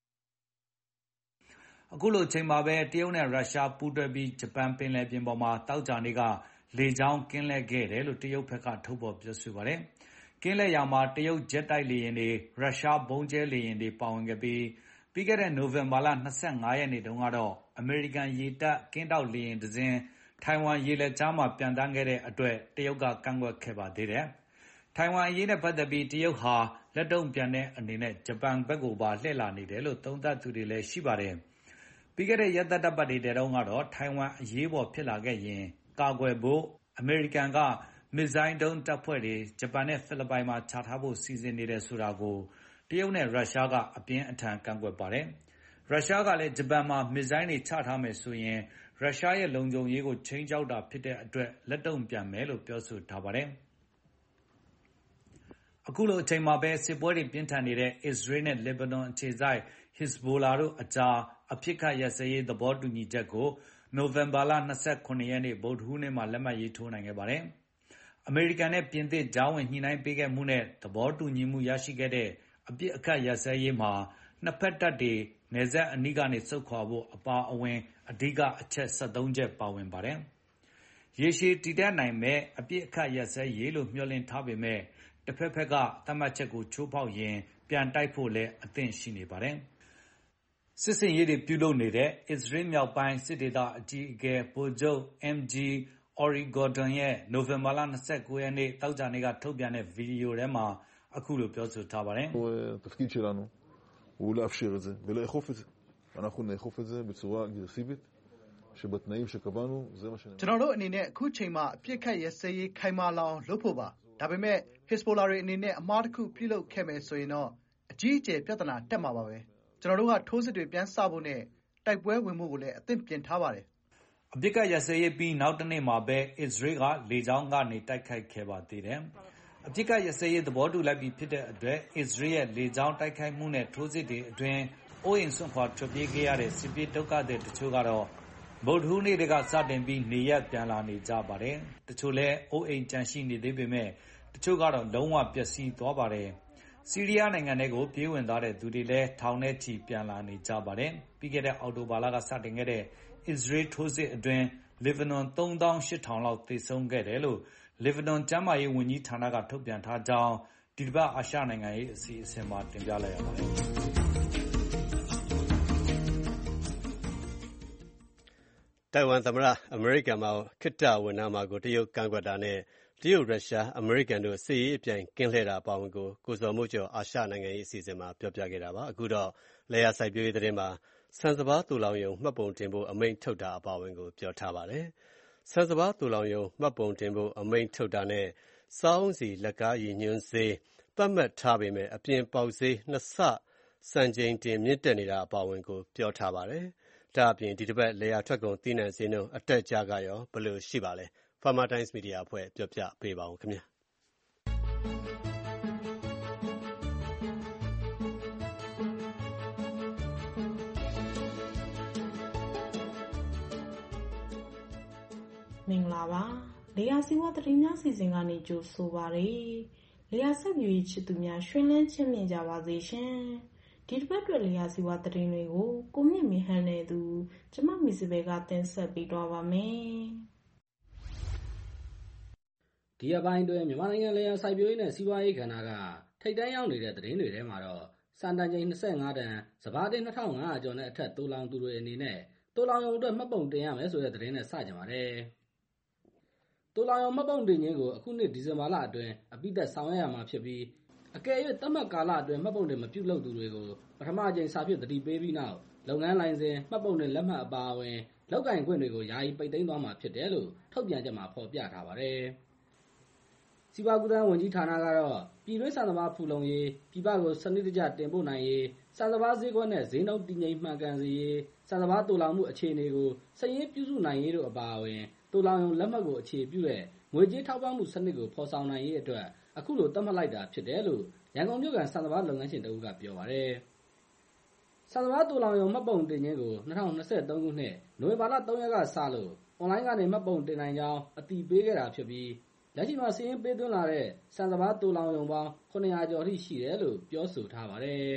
အခုလိုအချိန်မှာပဲတရုတ်နဲ့ရုရှားပူးတွဲပြီးဂျပန်ပင်လယ်ပြင်ပေါ်မှာတောက်ကြနေကလေကြောင်းကင်းလှည့်ခဲ့တယ်လို့တရုတ်ဘက်ကထုတ်ဖော်ပြောဆိုပါတယ်။ကင်းလှည့်ရာမှာတရုတ်ဂျက်တိုက်လေယာဉ်တွေရုရှားဘုံးကျဲလေယာဉ်တွေပါဝင်ခဲ့ပြီးပြီးခဲ့တဲ့နိုဝင်ဘာလ25ရက်နေ့တုန်းကတော့အမေရိကန်ရေတပ်ကင်းထောက်လေယာဉ်တစ်စင်းထိုင်ဝမ်ရေလက်ကြားမှာပျံသန်းခဲ့တဲ့အတွက်တရုတ်ကကန့်ကွက်ခဲ့ပါသေးတယ်။ထိုင်ဝမ်အရေးနဲ့ပတ်သက်ပြီးတရုတ်ဟာလက်တုံ့ပြန်တဲ့အနေနဲ့ဂျပန်ဘက်ကိုပါလှည့်လာနေတယ်လို့သုံးသပ်သူတွေလည်းရှိပါတယ်။ပြီးခဲ့တဲ့ရက်သတ္တပတ်တွေတုန်းကတော့ထိုင်ဝမ်အရေးပေါ်ဖြစ်လာခဲ့ရင်ကာကွယ်ဖို့အမေရိကန်ကမစ်ဇိုင်းဒုံးတပ်ဖွဲ့တွေဂျပန်နဲ့ဖိလစ်ပိုင်မှာချထားဖို့စီစဉ်နေတယ်ဆိုတာကိုတရုတ်နဲ့ရုရှားကအပြင်းအထန်ကန့်ကွက်ပါတယ်။ရုရှားကလည်းဂျပန်မှာမစ်ဇိုင်းတွေချထားမယ်ဆိုရင်ရုရှားရဲ့လုံခြုံရေးကိုခြိမ်းခြောက်တာဖြစ်တဲ့အတွက်လက်တုံ့ပြန်မယ်လို့ပြောဆိုထားပါတယ်။အခုလိုအချိန်မှာပဲစစ်ပွဲတွေပြင်းထန်နေတဲ့အစ္စရေးနဲ့လက်ဘနွန်အခြေစိုက်ဟစ်ဇ်ဘိုလာတို့အကြားအပစ်အခတ်ရပ်စဲရေးသဘောတူညီချက်ကိုနိုဝင်ဘာလ29ရက်နေ့ဗုဒ္ဓဟူးနေ့မှာလက်မှတ်ရေးထိုးနိုင်ခဲ့ပါတယ်။အမေရိကန်နဲ့ပြင်သစ်ကြားဝင်ညှိနှိုင်းပေးခဲ့မှုနဲ့သဘောတူညီမှုရရှိခဲ့တဲ့အပစ်အခတ်ရပ်စဲရေးမှာနှစ်ဖက်တပ်တွေနယ်စပ်အနီးကနေဆုတ်ခွာဖို့အပါအဝင်အဓိကအချက်73ချက်ပါဝင်ပါတယ်ရေရှည်တည်တံ့နိုင်မယ့်အပစ်အခတ်ရပ်စဲရေးလို့မျှော်လင့်ထားပေမဲ့တစ်ဖက်ကသတ်မှတ်ချက်ကိုချိုးဖောက်ရင်ပြန်တိုက်ဖို့လည်းအသင့်ရှိနေပါတယ်။စစ်စင်ရေးတွေပြုလုပ်နေတဲ့အစ္စရေးမြောက်ပိုင်းစစ်ဒေသအကြီးအကဲဗိုလ်ချုပ် MG Ori Gordon ရဲ့နိုဝင်ဘာလ 29 ရက်နေ့တောက်ကြနေ့ကထုတ်ပြန်တဲ့ဗီဒီယိုထဲမှာအခုလိုပြောဆိုထားပါတယ်။ התפקיד שלנו הוא לאפשר את זה ולאכוף את זה. אנחנו נאכוף את זה בצורה אגרסיבית שבתנאים שקבענו זה מה שנאמר. ကျွန်တော်တို့အနေနဲ့အခုချိန်မှာအပြစ်ခတ်ရစရေးခိုင်မာလောင်လုပ်ဖို့ပါဒါပေမဲ့ Hezbollah တွေအနေနဲ့အမှားတစ်ခုပြုလုပ်ခဲ့မယ်ဆိုရင်တော့အကြီးအကျယ်ပြဿနာတက်မှာပါပဲကျွန်တော်တို့ကထိုးစစ်တွေပြန်စဖို့နဲ့တိုက်ပွဲဝင်မှုကိုလည်းအသင့်ပြင်ထားပါတယ်အပစ်အခတ်ရပ်စဲရေးပြီးနောက်တစ်နေ့မှာပဲအစ္စရေးကလေကြောင်းကနေတိုက်ခိုက်ခဲ့ပါသေးတယ်။အပစ်အခတ်ရပ်စဲရေးသဘောတူလိုက်ပြီးဖြစ်တဲ့အတွက်အစ္စရေးရဲ့လေကြောင်းတိုက်ခိုက်မှုနဲ့ထိုးစစ်တွေအတွင်းအိုးအိမ်စွန့်ခွာထွက်ပြေးခဲ့ရတဲ့စစ်ပြေးဒုက္ခသည်တချို့ကတော့ဗုဒ္ဓဟူးနေ့ကစတင်ပြီးနေရပ်ပြန်လာနေကြပါတယ်။တချို့လည်းအိုးအိမ်ကျန်ရှိနေသေးပေမဲ့တချို့ကတော့လုံးဝပျက်စီးသွားပါတယ်။ဆီးရီးယားနိုင်ငံထဲကိုပြေးဝင်သွားတဲ့သူတွေလည်းထောင်နဲ့ချီပြန်လာနေကြပါတယ်။ပြီးခဲ့တဲ့အောက်တိုဘာလကစတင်ခဲ့တဲ့အစ္စရေးထိုးစစ်အတွင်းလေဗနွန် 38,000 လောက်သေဆုံးခဲ့တယ်လို့လေဗနွန်ကျန်းမာရေးဝန်ကြီးဌာနကထုတ်ပြန်ထားကြောင်းဒီတစ်ပတ်အာရှနိုင်ငံရေးအစီအစဉ်မှာတင်ပြလိုက်ရပါတယ်။တိုင်ဝမ်သမ္မတအမေရိကန်မှာခေတ္တဝန်ထမ်းမှာကိုတရုတ်ကန့်ကွက်တာနဲ့တရုတ်ရုရှားအမေရိကန်တို့စစ်ရေးအပြိုင်ကင်းလှည့်တာအပါအဝင်ကိုဇော်မိုးကျော်အာရှနိုင်ငံရေးအစီအစဉ်မှာပြောပြခဲ့တာပါအခုတော့လယ်ယာစိုက်ပျိုးရေးသတင်းမှာဆန်စပါးတူလောင်ယုံမှတ်ပုံတင်ဖို့အမိန့်ထုတ်တာအပါအဝင်ကိုပြောထားပါတယ်ဆန်စပါးတူလောင်ယုံမှတ်ပုံတင်ဖို့အမိန့်ထုတ်တာနဲ့စောင်းစီလက်ကားရည်ညွှန်းစေးသတ်မှတ်ထားပေမဲ့အပြင်ပေါက်စေးနှစ်ဆစံချိန်တင်မြင့်တက်နေတာအပါအဝင်ကိုပြောထားပါတယ်ဒါအပြင်ဒီတစ်ပတ်လယ်ယာထွက်ကုန်သီးနှံဈေးနှုန်းအတက်ကြကရောဘယ်လိုရှိပါလဲ Farmer Times Media အဖွဲ့ပြောပြပေးပါဦးခင်ဗျာမင်္ဂလာပါလေယာစီဝါသတင်းများစီစဉ်ကနေကြိုဆိုပါရစေလေယာဆက်ပြွေချစ်သူများရွှင်လန်းချမ်းမြေ့ကြပါစေရှင်ဒီတစ်ပတ်အတွက်လေယာစီဝါသတင်းတွေကိုကိုမြင့်မြင့်ဟန်နေသူကျမမီစပယ်ကတင်ဆက်ပေးသွားပါမယ်ဒီအပိုင်းတွင်မြန်မာနိုင်ငံလေယာစိုက်ပျိုးရေးနဲ့စီးပွားရေးကဏ္ဍကထိပ်တန်းရောက်နေတဲ့သတင်းတွေထဲမှာတော့စံတန်ချိန်25တန်စပါးတင်2500ကျော်နဲ့အထက်တိုးလောင်သူတွေအနေနဲ့တိုးလောင်ရုံအတွက်မှတ်ပုံတင်ရမယ်ဆိုတဲ့သတင်းနဲ့စကြပါတယ်တိုးလောင်ရုံမှတ်ပုံတင်ခြင်းကိုအခုနှစ်ဒီဇင်ဘာလအတွင်းအပိသက်ဆောင်ရွက်ရမှာဖြစ်ပြီးအကယ်၍သတ်မှတ်ကာလအတွင်းမှတ်ပုံတင်မပြုလုပ်သူတွေကိုပထမအကြိမ်စာဖြင့်တတိပေးပြီးနောက်လုပ်ငန်းလိုင်စင်မှတ်ပုံတင်လက်မှတ်အပါအဝင်လောက်ကင်ခွင့်တွေကိုယာယီပိတ်သိမ်းသွားမှာဖြစ်တယ်လို့ထုတ်ပြန်ချက်မှာဖော်ပြထားပါတယ်စီးပွားကူးသန်းဝန်ကြီးဌာနကတော့ပြည်တွင်းဆန်စပါးဖူလုံရေးပြည်ပကိုစနစ်တကျတင်ပို့နိုင်ရေးဆန်စပါးဈေးကွက်နဲ့ဈေးနှုန်းတည်ငြိမ်မှန်ကန်စေရေးဆန်စပါးတူလောင်မှုအခြေအနေကိုစည်ရင်းပြုစုနိုင်ရေးတို့အပါအဝင်တူလောင်ရုံလက်မှတ်ကိုအခြေပြုတဲ့ငွေကြေးထောက်ပံ့မှုစနစ်ကိုဖော်ဆောင်နိုင်ရေးအတွက်အခုလိုသတ်မှတ်လိုက်တာဖြစ်တယ်လို့ရန်ကုန်မြို့ကဆန်စပါးလုပ်ငန်းရှင်တဦးကပြောပါတယ်ဆန်စပါးတူလောင်ရုံမှတ်ပုံတင်ခြင်းကို2023ခုနှစ်နိုဝင်ဘာလ3ရက်ကစလို့အွန်လိုင်းကနေမှတ်ပုံတင်နိုင်ကြောင်းအတည်ပြုခဲ့တာဖြစ်ပြီးလက်ရှိမှာစည်ရင်းပေးသွင်းလာတဲ့ဆန်စပါးတူလောင်ရုံပေါင်း900ကျော်ထိရှိတယ်လို့ပြောဆိုထားပါတယ်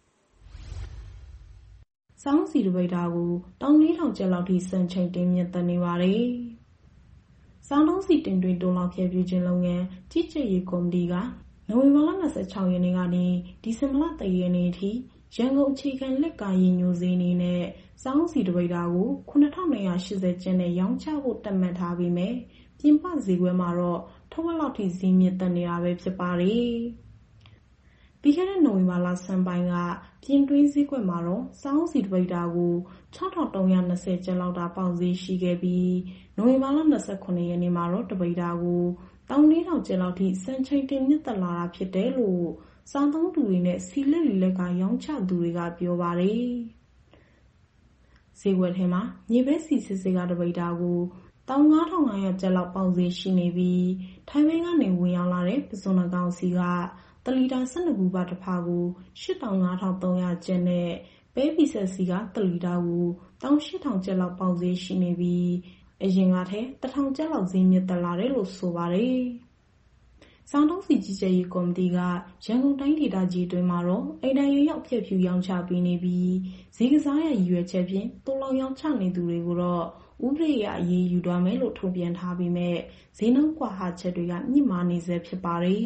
။စောင်းစီတပိတ်တာကို14,000ကျပ်လောက်ထိစံချိန်တင်မြင့်တက်နေပါတယ်။စောင်းလုံးစီတင်သွင်းတူလောင်ဖြည့်ပြခြင်းလုပ်ငန်းကြီးကြပ်ရေးကော်မတီကနိုဝင်ဘာလ26ရက်နေ့ကနေဒီဇင်ဘာလ3ရက်နေ့ထိရန်ကုန်အခြေခံလက်ကာရည်ညွှန်းဈေးအနေနဲ့စောင်းစီတပိတ်တာကို9,280ကျပ်နဲ့ရောင်းချဖို့တတ်မှတ်ထားပြီးမြပြင်ပဈေးကွက်မှာတော့ထက်ဝက်လောက်ထိဈေးမြင့်တက်နေတာပဲဖြစ်ပါတယ်။ပြီးခဲ့တဲ့နိုဝင်ဘာလဆန်းပိုင်းကပြင်တွင်းဈေးကွက်မှာတော့စောင်းစီတပိတ်တာကို6,320ကျပ်လောက်တာပေါက်ဈေးရှိခဲ့ပြီးနိုဝင်ဘာလ29ရက်နေ့မှာတော့တပိတ်တာကို14,000ကျပ်လောက်ထိစံချိန်တင်မြင့်တက်လာတာဖြစ်တယ်လို့စားသုံးသူတွေနဲ့စီလက်လီလက်ကရောင်းချသူတွေကပြောပါတယ်။ဈေးကွက်ထဲမှာမြေပဲစီစစ်စစ်ကတပိတ်တာကို15,500ကျပ်လောက်ပေါက်ဈေးရှိနေပြီးထိုင်းဘင်းကနေဝင်ရောက်လာတဲ့ပစွန်နကောင်စီကတလီတာ12ဘူးပါတစ်ဖာကို85,300ကျပ်နဲ့ပဲပီဆက်စီကတလီတာကို18,000ကျပ်လောက်ပေါက်ဈေးရှိနေပြီးအရင်ကထက်1,000ကျပ်လောက်ဈေးမြင့်တက်လာတယ်လို့ဆိုပါတယ်။စောင်းတုံးစီကြီးကြပ်ရေးကော်မတီကရန်ကုန်တိုင်းဒေသကြီးအတွင်းမှာတော့အိမ်တိုင်ရောက်ဖြည့်ဖြူရောင်းချပေးနေပြီးဈေးကစားရရည်ရွယ်ချက်ဖြင့်တိုးလောင်ရောင်းချနေသူတွေကိုတော့ဥပဒေအရအရေးယူသွားမယ်လို့ထုတ်ပြန်ထားပေမဲ့ဈေးနှုန်းကွာဟချက်တွေကမြင့်မားနေဆဲဖြစ်ပါတယ်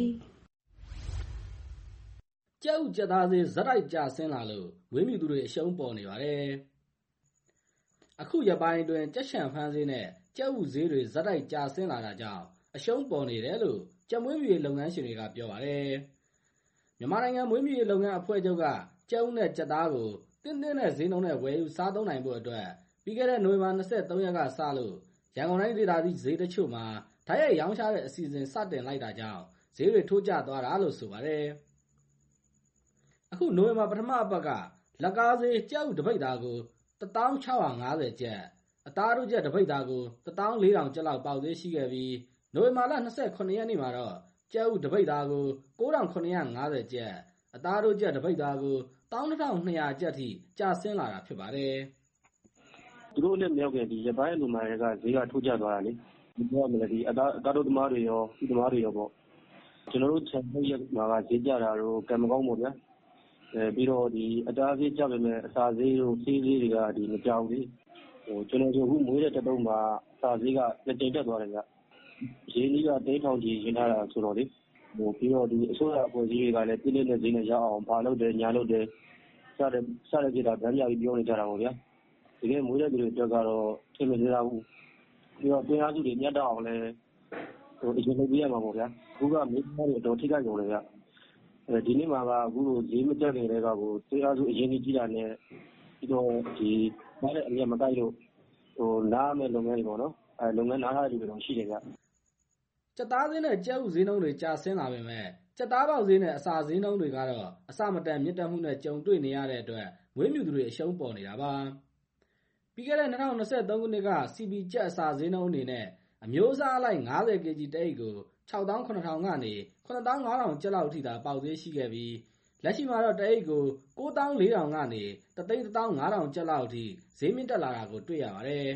။ကြက်ဥကြက်သားဈေးဇက်တိုက်ကျဆင်းလာလို့မွေးမြူသူတွေအရှုံးပေါ်နေပါတယ်။အခုရက်ပိုင်းအတွင်းကြက်ရှန်ဖမ်းဈေးနဲ့ကြက်ဥဈေးတွေဇက်တိုက်ကျဆင်းလာတာကြောင့်အရှုံးပေါ်နေတယ်လို့ကြက်မွေးမြူရေးလုပ်ငန်းရှင်တွေကပြောပါတယ်။မြန်မာနိုင်ငံမွေးမြူရေးလုပ်ငန်းအဖွဲ့ချုပ်ကကြက်ဥနဲ့ကြက်သားကိုတင်းတင်းနဲ့ဈေးနှုန်းနဲ့ဝယ်ယူစားသုံးနိုင်ဖို့အတွက်ပြီးခဲ့တဲ့နိုဝင်ဘာ23ရက်ကစလို့ရန်ကုန်တိုင်းဒေသကြီးဈေးတချို့မှာဓာတ်ရိုက်ရောင်းချတဲ့အစီအစဉ်စတင်လိုက်တာကြောင့်ဈေးတွေထိုးကျသွားတာလို့ဆိုပါတယ်။အခုနိုဝင်ဘာပထမအပတ်ကလက်ကားဈေးကြက်ဥတစ်ပိဿာကို1650ကျပ်အသားတို့ကျက်တစ်ပိဿာကို14000ကျပ်လောက်ပေါက်သေးရှိခဲ့ပြီးနိုဝင်ဘာလ29ရက်နေ့မှာတော့ကြက်ဥတစ်ပိဿာကို9950ကျပ်အသားတို့ကျက်တစ်ပိဿာကို12200ကျပ်ထိကျဆင်းလာတာဖြစ်ပါတယ်။သူတို့နဲ့မြောက်ကဒီရပိုင်းအလိုမှတွေကဈေးကထိုးကျသွားတာလေ။ဒီပြောရမယ်ဒီအသားတို့သမားတွေရောဒီသမားတွေရောပေါ့။ကျွန်တော်တို့ခြံထုတ်ရက်မှာကဈေးကျတာတော့ကံမကောင်းပေါ့ဗျာ။ပြီးတော့ဒီအသားဈေးကျပေမဲ့အစာဈေးတို့ဆေးဈေးတွေကဒီမကြောက်ဘူး။ကျွန်တော်တို့အခုမွေးတဲ့တတုံးမှာအစာဈေးကလက်ကျိန်တက်သွားတယ်ဗျ။ဈေးကြီးက3000ကြီးရင်းထားတာဆိုတော့လေပြီးတော့ဒီအစိုးရအဖွဲ့အစည်းတွေကလည်းပြည်내နဲ့ဈေးနဲ့ရအောင်ဘာလုပ်တယ်ညာလုပ်တယ်စတဲ့ကြတာဗန်းပြပြီးပြောနေကြတာပေါ့ဗျာဒီကနေ့မွေးတဲ့သူတွေအတွက်ကတော့ထင်မသေးဘူးပြီးတော့တင်အားစုတွေမြတ်တော့အောင်လည်းအရင်လုပ်ပြရမှာပေါ့ဗျာအခုကမိသားတွေတော့ထိခိုက်ကုန်တယ်ဗျဒီနေ့မှာကအခုလိုဈေးမတက်ခင်တည်းကကိုတင်အားစုအရင်ကြီးတာနဲ့ပြီးတော့ဒီဘာလဲအမြတ်မတိုက်လို့နားမဲ့လုပ်ငန်းတွေပေါ့နော်လုပ်ငန်းနားထားတဲ့လူတွေတော့ရှိတယ်ဗျကြက်သားဈေးနဲ့ကြက်ဥဈေးနှုန်းတွေကျဆင်းလာပေမဲ့ကြက်သားပေါက်ဈေးနဲ့အစာဈေးနှုန်းတွေကတော့အဆမတန်မြင့်တက်မှုနဲ့ကြုံတွေ့နေရတဲ့အတွက်မွေးမြူသူတွေအရှုံးပေါ်နေတာပါပြီးခဲ့တဲ့2023ခုနှစ်က CP ကြက်အစာဈေးနှုန်းအနေနဲ့အမျိုးအစားအလိုက် 50kg တအိတ်ကို 6,900 ကနေ 9,500 ကျပ်လောက်ထိသာပေါက်ဈေးရှိခဲ့ပြီးလက်ရှိမှာတော့တအိတ်ကို 9,400 ကနေ 1,15,000 ကျပ်လောက်ထိဈေးမြင့်တက်လာတာကိုတွေ့ရပါတယ်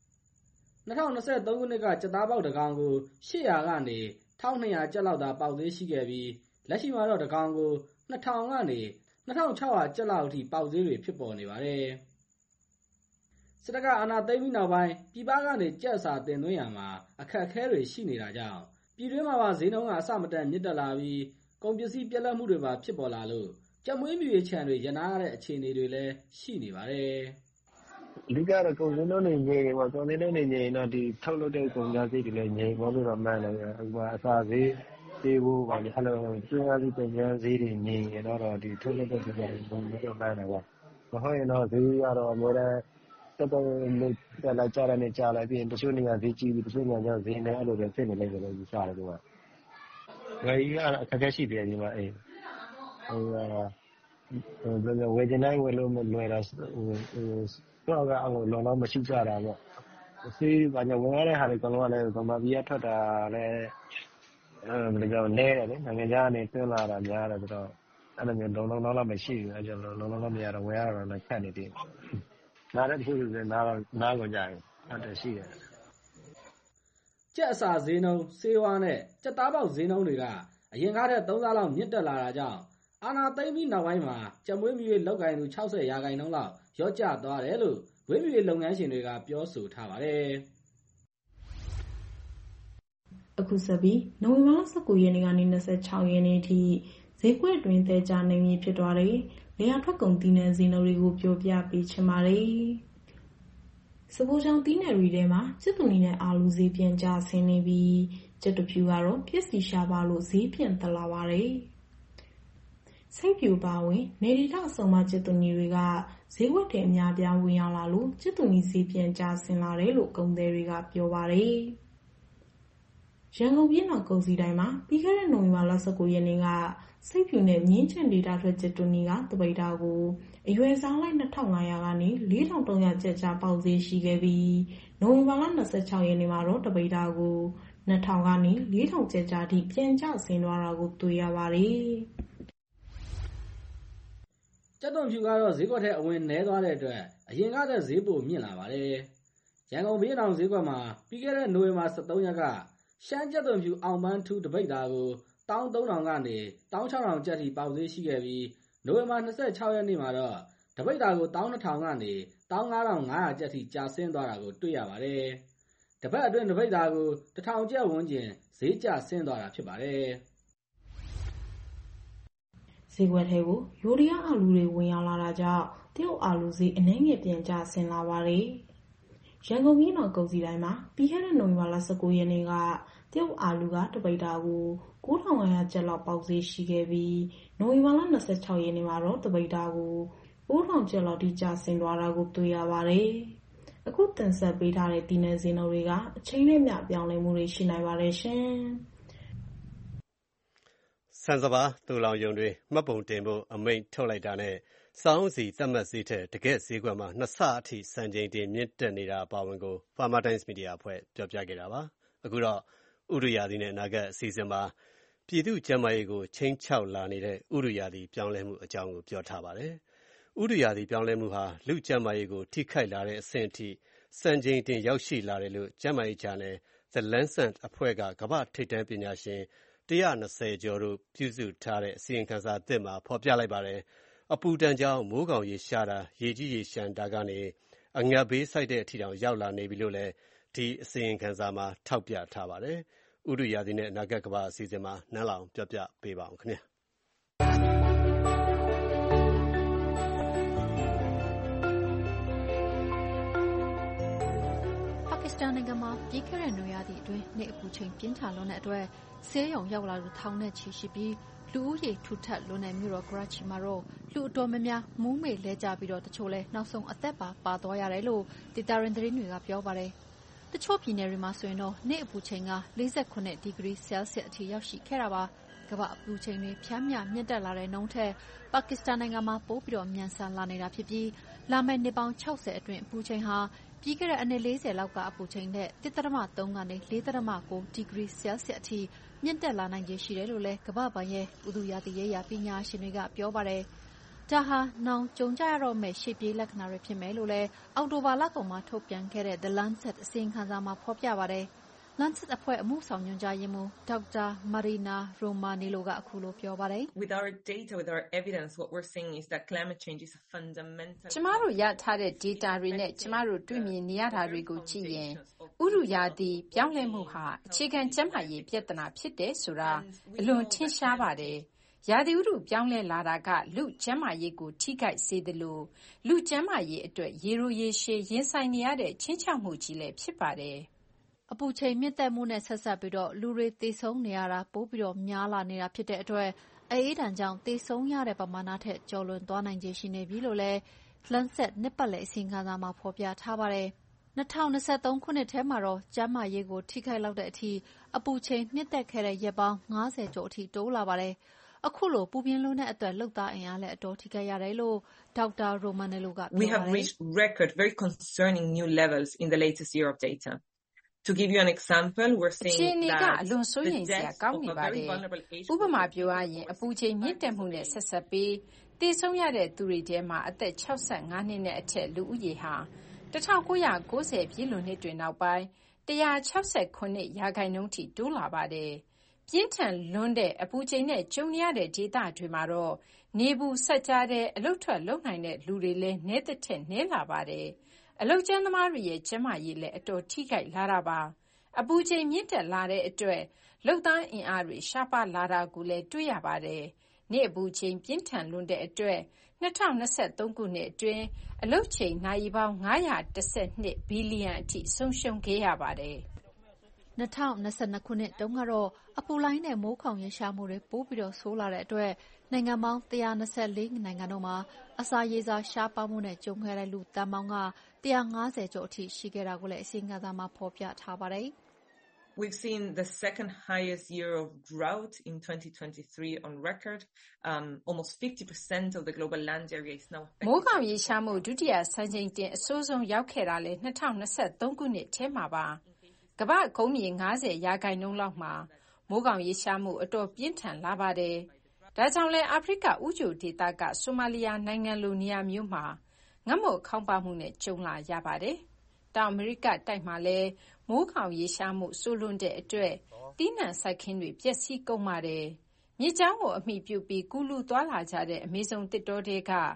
2023ခုနှစ်ကကြက်သားပေါက်တစ်ကောင်ကို800ကနေ 1,200 ကျပ်လောက်သာပေါက်သေးရှိခဲ့ပြီးလက်ရှိမှာတော့တစ်ကောင်ကို2,000ကနေ 2,600 ကျပ်လောက်အထိပေါက်သေးတွေဖြစ်ပေါ်နေပါတယ်။စစ်တပ်ကအာဏာသိမ်းပြီးနောက်ပိုင်းပြည်ပကနေကြက်အစာတင်သွင်းရမှာအခက်အခဲတွေရှိနေတာကြောင့်ပြည်တွင်းမှာပါဈေးနှုန်းကအဆမတန်မြင့်တက်လာပြီးကုန်ပစ္စည်းပြက်လက်မှုတွေပါဖြစ်ပေါ်လာလို့ကြက်မွေးမြူရေးခြံတွေရနာရတဲ့အခြေအနေတွေလည်းရှိနေပါတယ်။အဓိကတော့ကုန်စည်နှုန်းတွေငြိမ်ပေါ့ကုန်စည်နှုန်းတွေငြိမ်တော့ဒီထုတ်လုပ်တဲ့ကုန်ကြမ်းစိတ်တွေလည်းငြိမ်သွားလို့တော့မှန်းတယ်အခုကအစာဈေးပေးဖို့ပါလေအဲ့လိုကျင်းအားစုကုန်ကြမ်းဈေးတွေငြိမ်ရင်တော့ဒီထုတ်လုပ်တဲ့ကုန်ကြမ်းတွေဘုံတော့မှန်းတယ်ပေါ့မဟုတ်ရင်တော့ဈေးကတော့အများနဲ့တက်တက်လိုက်ကြတဲ့နဲ့ကြားလိုက်ပြီးရင်တချို့နေရာဈေးကြီးပြီးတချို့နေရာကျဈေးနဲ့အဲ့လိုပဲဖြစ်နေလိမ့်မယ်လို့ယူဆတယ်ကွာဝယ်ကြီးကအခက်အခဲရှိတယ်ဒီမှာအေးဝယ်ကျင်တိုင်းဝယ်လို့မလွယ်တာတော့ကအလုံးလုံးမရှိကြတာပေါ့ဆေးဘာညာဝင်ရတဲ့ဟာတွေကတော့လည်းဗမာပြည်ကထွက်တာလည်းဘယ်လိုပြောလဲတယ်လေနိုင်ငံခြားကနေတွင်းလာတာများတယ်ဆိုတော့အဲ့လိုမျိုးလုံးတော့မရှိဘူးအဲ့ကြောင့်လုံးမရတော့ဝယ်ရတော့လည်းခက်နေတယ်နားတဲ့သူတွေနားကိုကြရင်ဟုတ်တယ်ရှိတယ်ကြက်အစာဈေးနှုန်းဆေးဝါးနဲ့ကြက်သားပေါက်ဈေးနှုန်းတွေကအရင်ကားတဲ့3ဆလောက်မြင့်တက်လာတာကြောင့်အာဏာသိမ်းပြီးနောက်ပိုင်းမှာကြက်မွေးမြူရေးလုပ်ကိုင်သူ60%လောက်ရော့ကျသွားတယ်လို့မွေးမြူရေးလုပ်ငန်းရှင်တွေကပြောဆိုထားပါတယ်အခုဆက်ပြီးနိုဝင်ဘာလ19ရက်နေ့ကနေ26ရက်နေ့အထိဈေးကွက်တွင်သဲကြနေပြီဖြစ်သွားတယ်။လေယာထွက်ကုန်သီးနှံဈေးနှုန်းတွေကိုပြောပြပေးချင်ပါတယ်။စပိုးချောင်းသီးနှံတွေထဲမှာကျစ်တူနီနဲ့အာလူဈေးပြန်ကျဆင်းနေပြီးကျက်တဖြူကတော့ပြည့်စီရှားပါလို့ဈေးပြန်တက်လာပါတယ်။စိတ်ပြူပါဝင်နေရီထအစုံမှကျစ်တူနီတွေကဈေးကွက်ထဲအများပြားဝင်ရောက်လာလို့ကျစ်တူနီဈေးပြန်ကျဆင်းလာတယ်လို့ကုန်သည်တွေကပြောပါတယ်။ရန်ကုန်ပြည်တော်ကုန်စည်တိုင်းမှာပြီးခဲ့တဲ့နိုဝင်ဘာလ19ရက်နေ့ကစိတ်ဖြူနဲ့မြင်းချန်ဒေတာထွက်ကျစ်တူနီကတပိတာကိုအရွယ်စားလိုက်2500ကနေ4300ကျပ်ကြားပေါက်ဈေးရှိခဲ့ပြီးနိုဝင်ဘာလ26ရက်နေ့မှာတော့တပိတာကို2000ကနေ4000ကျပ်ကြားထိပြန်ကျဆင်းသွားတာကိုတွေ့ရပါတယ်ကျက်သွန်ဖြူကတော့ဈေးကွက်ထဲအဝင်နည်းသွားတဲ့အတွက်အရင်ကတည်းကဈေးပိုမြင့်လာပါတယ်ရန်ကုန်ပြည်တော်ဈေးကွက်မှာပြီးခဲ့တဲ့နိုဝင်ဘာ23ရက်ကရှမ်းကျက်သွန်ဖြူအောင်ပန်းထူးတပိတ်တာကို1300ကနေ16000ကျပ်ထိပေါက်ဈေးရှိခဲ့ပြီးနိုဝင်ဘာ26ရက်နေ့မှာတော့တပိတ်တာကို1200ကနေ 15,500 ကျပ်ထိကျဆင်းသွားတာကိုတွေ့ရပါတယ်။တစ်ပတ်အတွင်းတစ်ပိဿာကို 1,000 ကျပ်ဝန်းကျင်ဈေးကျဆင်းသွားတာဖြစ်ပါတယ်။ဈေးကွက်ထဲကိုယိုးဒယားအာလူတွေဝင်ရောက်လာတာကြောင့်တရုတ်အာလူဈေးအနည်းငယ်ပြန်ကျဆင်းလာပါတယ်။ရန်ကုန်ပြည်တော်ကုန်စည်တိုင်းမှာပြီးခဲ့တဲ့နိုဝင်ဘာလ 19 ရက်နေ့ကတရုတ်အာလူကတစ်ပိဿာကို 9,500 ကျပ်လောက်ပေါက်ဈေးရှိခဲ့ပြီးနိုဝင်ဘာလ 26 ရက်နေ့မှာတော့တစ်ပိဿာကို 9,000 ကျပ်လောက်ထိကျဆင်းသွားတာကိုတွေ့ရပါတယ်။အခုတင်ဆက်ပေးထားတဲ့ပြည်내ဈေးနှုန်းတွေကအချိန်နဲ့မျှပြောင်းလဲမှုတွေရှိနိုင်ပါတယ်ရှင်။ဆန်စပါးသိုလှောင်ရုံတွေမှတ်ပုံတင်ဖို့အမိန့်ထုတ်လိုက်တာနဲ့စောင်းစီသတ်မှတ်ဈေးထက်တကယ့်ဈေးကွက်မှာ2ဆအထိစံချိန်တင်မြင့်တက်နေတာအပါအဝင်ကို Farmer Times Media အဖွဲ့ပြောပြခဲ့တာပါ။အခုတော့ဥတုရာသီနဲ့အနာဂတ်အစီအစဉ်မှာပြည်သူ့ကျန်းမာရေးကိုခြိမ်းခြောက်လာနေတဲ့ဥတုရာသီပြောင်းလဲမှုအကြောင်းကိုပြောထားပါတယ်။ဥတုရာသီပြောင်းလဲမှုဟာလူကျန်းမာရေးကိုထိခိုက်လာတဲ့အဆင့်အထိစံချိန်တင်ရောက်ရှိလာတယ်လို့ကျန်းမာရေးဂျာနယ် The Lancet အဖွဲ့ကကမ္ဘာ့ထိပ်တန်းပညာရှင်120ကျော်တို့ပြုစုထားတဲ့အစီရင်ခံစာသစ်မှာဖော်ပြလိုက်ပါတယ်။အပူဒဏ်ကြောင့်မိုးကောင်ရေရှားတာရေကြီးရေရှမ်းတာကနေအငတ်ဘေးဆိုက်တဲ့အထိတောင်ရောက်လာနေပြီလို့လည်းဒီအစီရင်ခံစာမှာထောက်ပြထားပါတယ်။ဥတုရာသီနဲ့အနာဂတ်ကမ္ဘာအစီအစဉ်မှာနန်းလောင်ပြောပြပေးပါအောင်ခင်ဗျာပါကစ္စတန်နိုင်ငံမှာပြီးခဲ့တဲ့နွေရာသီအတွင်းနေအပူချိန်ပြင်းထန်လွန်းတဲ့အတွက်ဆေးရုံရောက်လာသူထောင်နဲ့ချီရှိပြီးလူဦးရေထူထပ်လွန်းတဲ့မြို့တော်ကရာချီမှာတော့လူအတော်များများမူးမေ့လဲကျပြီးတော့တချို့လဲနောက်ဆုံးအသက်ပါသွားရတယ်လို့ဒေသရင်းသတင်းတွေကပြောပါတယ်။တချို့ပြည်နယ်တွေမှာဆိုရင်တော့နေအပူချိန်က48ဒီဂရီဆဲလ်ဆီယပ်အထိရောက်ရှိခဲ့တာပါ။ကမ္ဘာအပူချိန်တွေဖြန်းမြမြင့်တက်လာတဲ့နှုန်းထက်ပါကစ္စတန်နိုင်ငံမှာပိုပြီးတော့မြန်ဆန်လာနေတာဖြစ်ပြီးလာမယ့်နှစ်ပေါင်း60အတွင်းအပူချိန်ဟာပြီးခဲ့တဲ့အနှစ်40လောက်ကအပူချိန်နဲ့ 1.3 ကနေ 4.9 ဒီဂရီဆဲလ်ဆီယပ်အထိမြင့်တက်လာနိုင်ခြေရှိတယ်လို့လည်းကမ္ဘာ့ဘဏ်ရဲ့ဥတုရာသီရေးရာပညာရှင်တွေကပြောပါတယ်။ဒါဟာနောင်ကြုံကြရတော့မယ့်ရှေ့ပြေးလက္ခဏာတွေဖြစ်မယ်လို့လည်းအောက်တိုဘာလကုန်မှာထုတ်ပြန်ခဲ့တဲ့ The Lancet အစီရင်ခံစာမှာဖော်ပြပါတယ်။ Lancet အဖွဲ့အမှုဆောင်ညွှန်ကြားရေးမှူးဒေါက်တာ Marina Romanello ကအခုလိုပြောပါတယ်။ With our data, with our evidence, what we're seeing is that climate change is a fundamental. ကျမတို့ရထားတဲ့ data တွေနဲ့ကျမတို့တွေ့မြင်နေရတာတွေကိုကြည့်ရင်ဥတုရာသီပြောင်းလဲမှုဟာအခြေခံကျန်းမာရေးပြဿနာဖြစ်တယ်ဆိုတာအလွန်ထင်ရှားပါတယ်။ရာသီဥတုပြောင်းလဲလာတာကလူကျန်းမာရေးကိုထိခိုက်စေသလိုလူကျန်းမာရေးအတွက်ရေရိုရေရှည်ရင်ဆိုင်နေရတဲ့ချင်းချောက်မှုကြီးလည်းဖြစ်ပါတယ်။အပူချိန်မြင့်တက်မှုနဲ့ဆက်စပ်ပြီးတော့လူတွေသေဆုံးနေရတာပိုပြီးတော့များလာနေတာဖြစ်တဲ့အတွက်အေးဒဏ်ကြောင့်သေဆုံးရတဲ့ပမာဏထက်ကျော်လွန်သွားနိုင်ခြေရှိနေပြီလို့လည်း Lancet နှစ်ပတ်လည်အစီရင်ခံစာမှာဖော်ပြထားပါတယ်။2023ခုနှစ်ထဲမှာတော့ကျန်းမာရေးကိုထိခိုက်လောက်တဲ့အထိအပူချိန်မြင့်တက်ခဲ့တဲ့ရက်ပေါင်း90ကျော်အထိတိုးလာပါတယ်။အခုလိုပူပြင်းလွန်းတဲ့အတွက်လုပ်သားအင်အားလည်းအတော်ထိခိုက်ရတယ်လို့ဒေါက်တာ Romanello ကပြောပါတယ်။ We have reached record very concerning new levels in the latest year of data. To give you an example, we're seeing that အခြေအနေကအလွန်စိုးရိမ်စရာကောင်းနေပါတယ်။ဥပမာပြောရရင်အပူချိန်မြင့်တက်မှုနဲ့ဆက်စပ်ပြီးသေဆုံးရတဲ့သူတွေထဲမှာအသက်65နှစ်နဲ့အထက်လူဦးရေဟာ1990ပြည့်လွန်နှစ်တွေနောက်ပိုင်း169%ထိတိုးလာပါတယ်။ပြင်းထန်လွန်းတဲ့အပူချိန်နဲ့ကြုံရတဲ့ဒေသတွေမှာတော့နေဘူးဆက်ကြားတဲ့အလုတ်ထွက်လုံနိုင်တဲ့လူတွေလည်းနည်းသက်ထက်နည်းလာပါတယ်။အလုတ်ကျန်းသမားတွေရဲ့ကျန်းမာရေးလည်းအတော်ထိခိုက်လာတာပါ။အပူချိန်မြင့်တက်လာတဲ့အတွက်လုပ်သားအင်အားတွေရှားပါးလာတာကိုလည်းတွေ့ရပါတယ်။နေ့အပူချိန်ပြင်းထန်လွန်းတဲ့အတွက်2023ခုနှစ်အတွင်းအလုတ်ချိန်နာရီပေါင်း912ဘီလီယံအထိဆုံးရှုံးခဲ့ရပါတယ်။2022ခုနှစ်တုန်းကတော့အပူလိုင်းနဲ့မိုးခေါင်ရေရှားမှုတွေပိုပြီးတော့ဆိုးလာတဲ့အတွက်နိုင်ငံပေါင်း124နိုင်ငံတို့မှာအစာရေစာရှားပါးမှုနဲ့ကြုံခဲ့တဲ့လူသန်းပေါင်းက150ကျော်အထိရှိခဲ့တာကိုလည်းအစီရင်ခံစာမှာဖော်ပြထားပါတယ်။ We've seen the second highest year of drought in 2023 on record. Almost 50% of the global land area is now affected. မိုးခေါင်ရေရှားမှုဒုတိယစံချိန်တင်အဆိုးဆုံးရောက်ခဲ့တာလေ2023ခုနှစ်ထဲမှာပါ။ကမ္ဘာ့ကုန်းမြေ90%လောက်မှာမိုးခေါင်ရေရှားမှုအတော်ပြင်းထန်လာပါတယ်။ဒါကြောင့်လဲအာဖရိကဥကြိုဒေသကဆိုမာလီယာနိုင်ငံလိုနေရာမျိုးမှာငတ်မွတ်ခေါင်းပါမှုနဲ့ကြုံလာရပါတယ်။တောင်အမေရိကတိုက်မှာလည်းမိုးခေါင်ရေရှားမှုဆိုးလွန်းတဲ့အတွက်သီးနှံစိုက်ခင်းတွေပျက်စီးကုန်ပါတယ်။မြစ်ကြောင်းကိုအမိပြုပြီးကူးလူသွားလာကြတဲ့အမေဇုံသစ်တောတွေက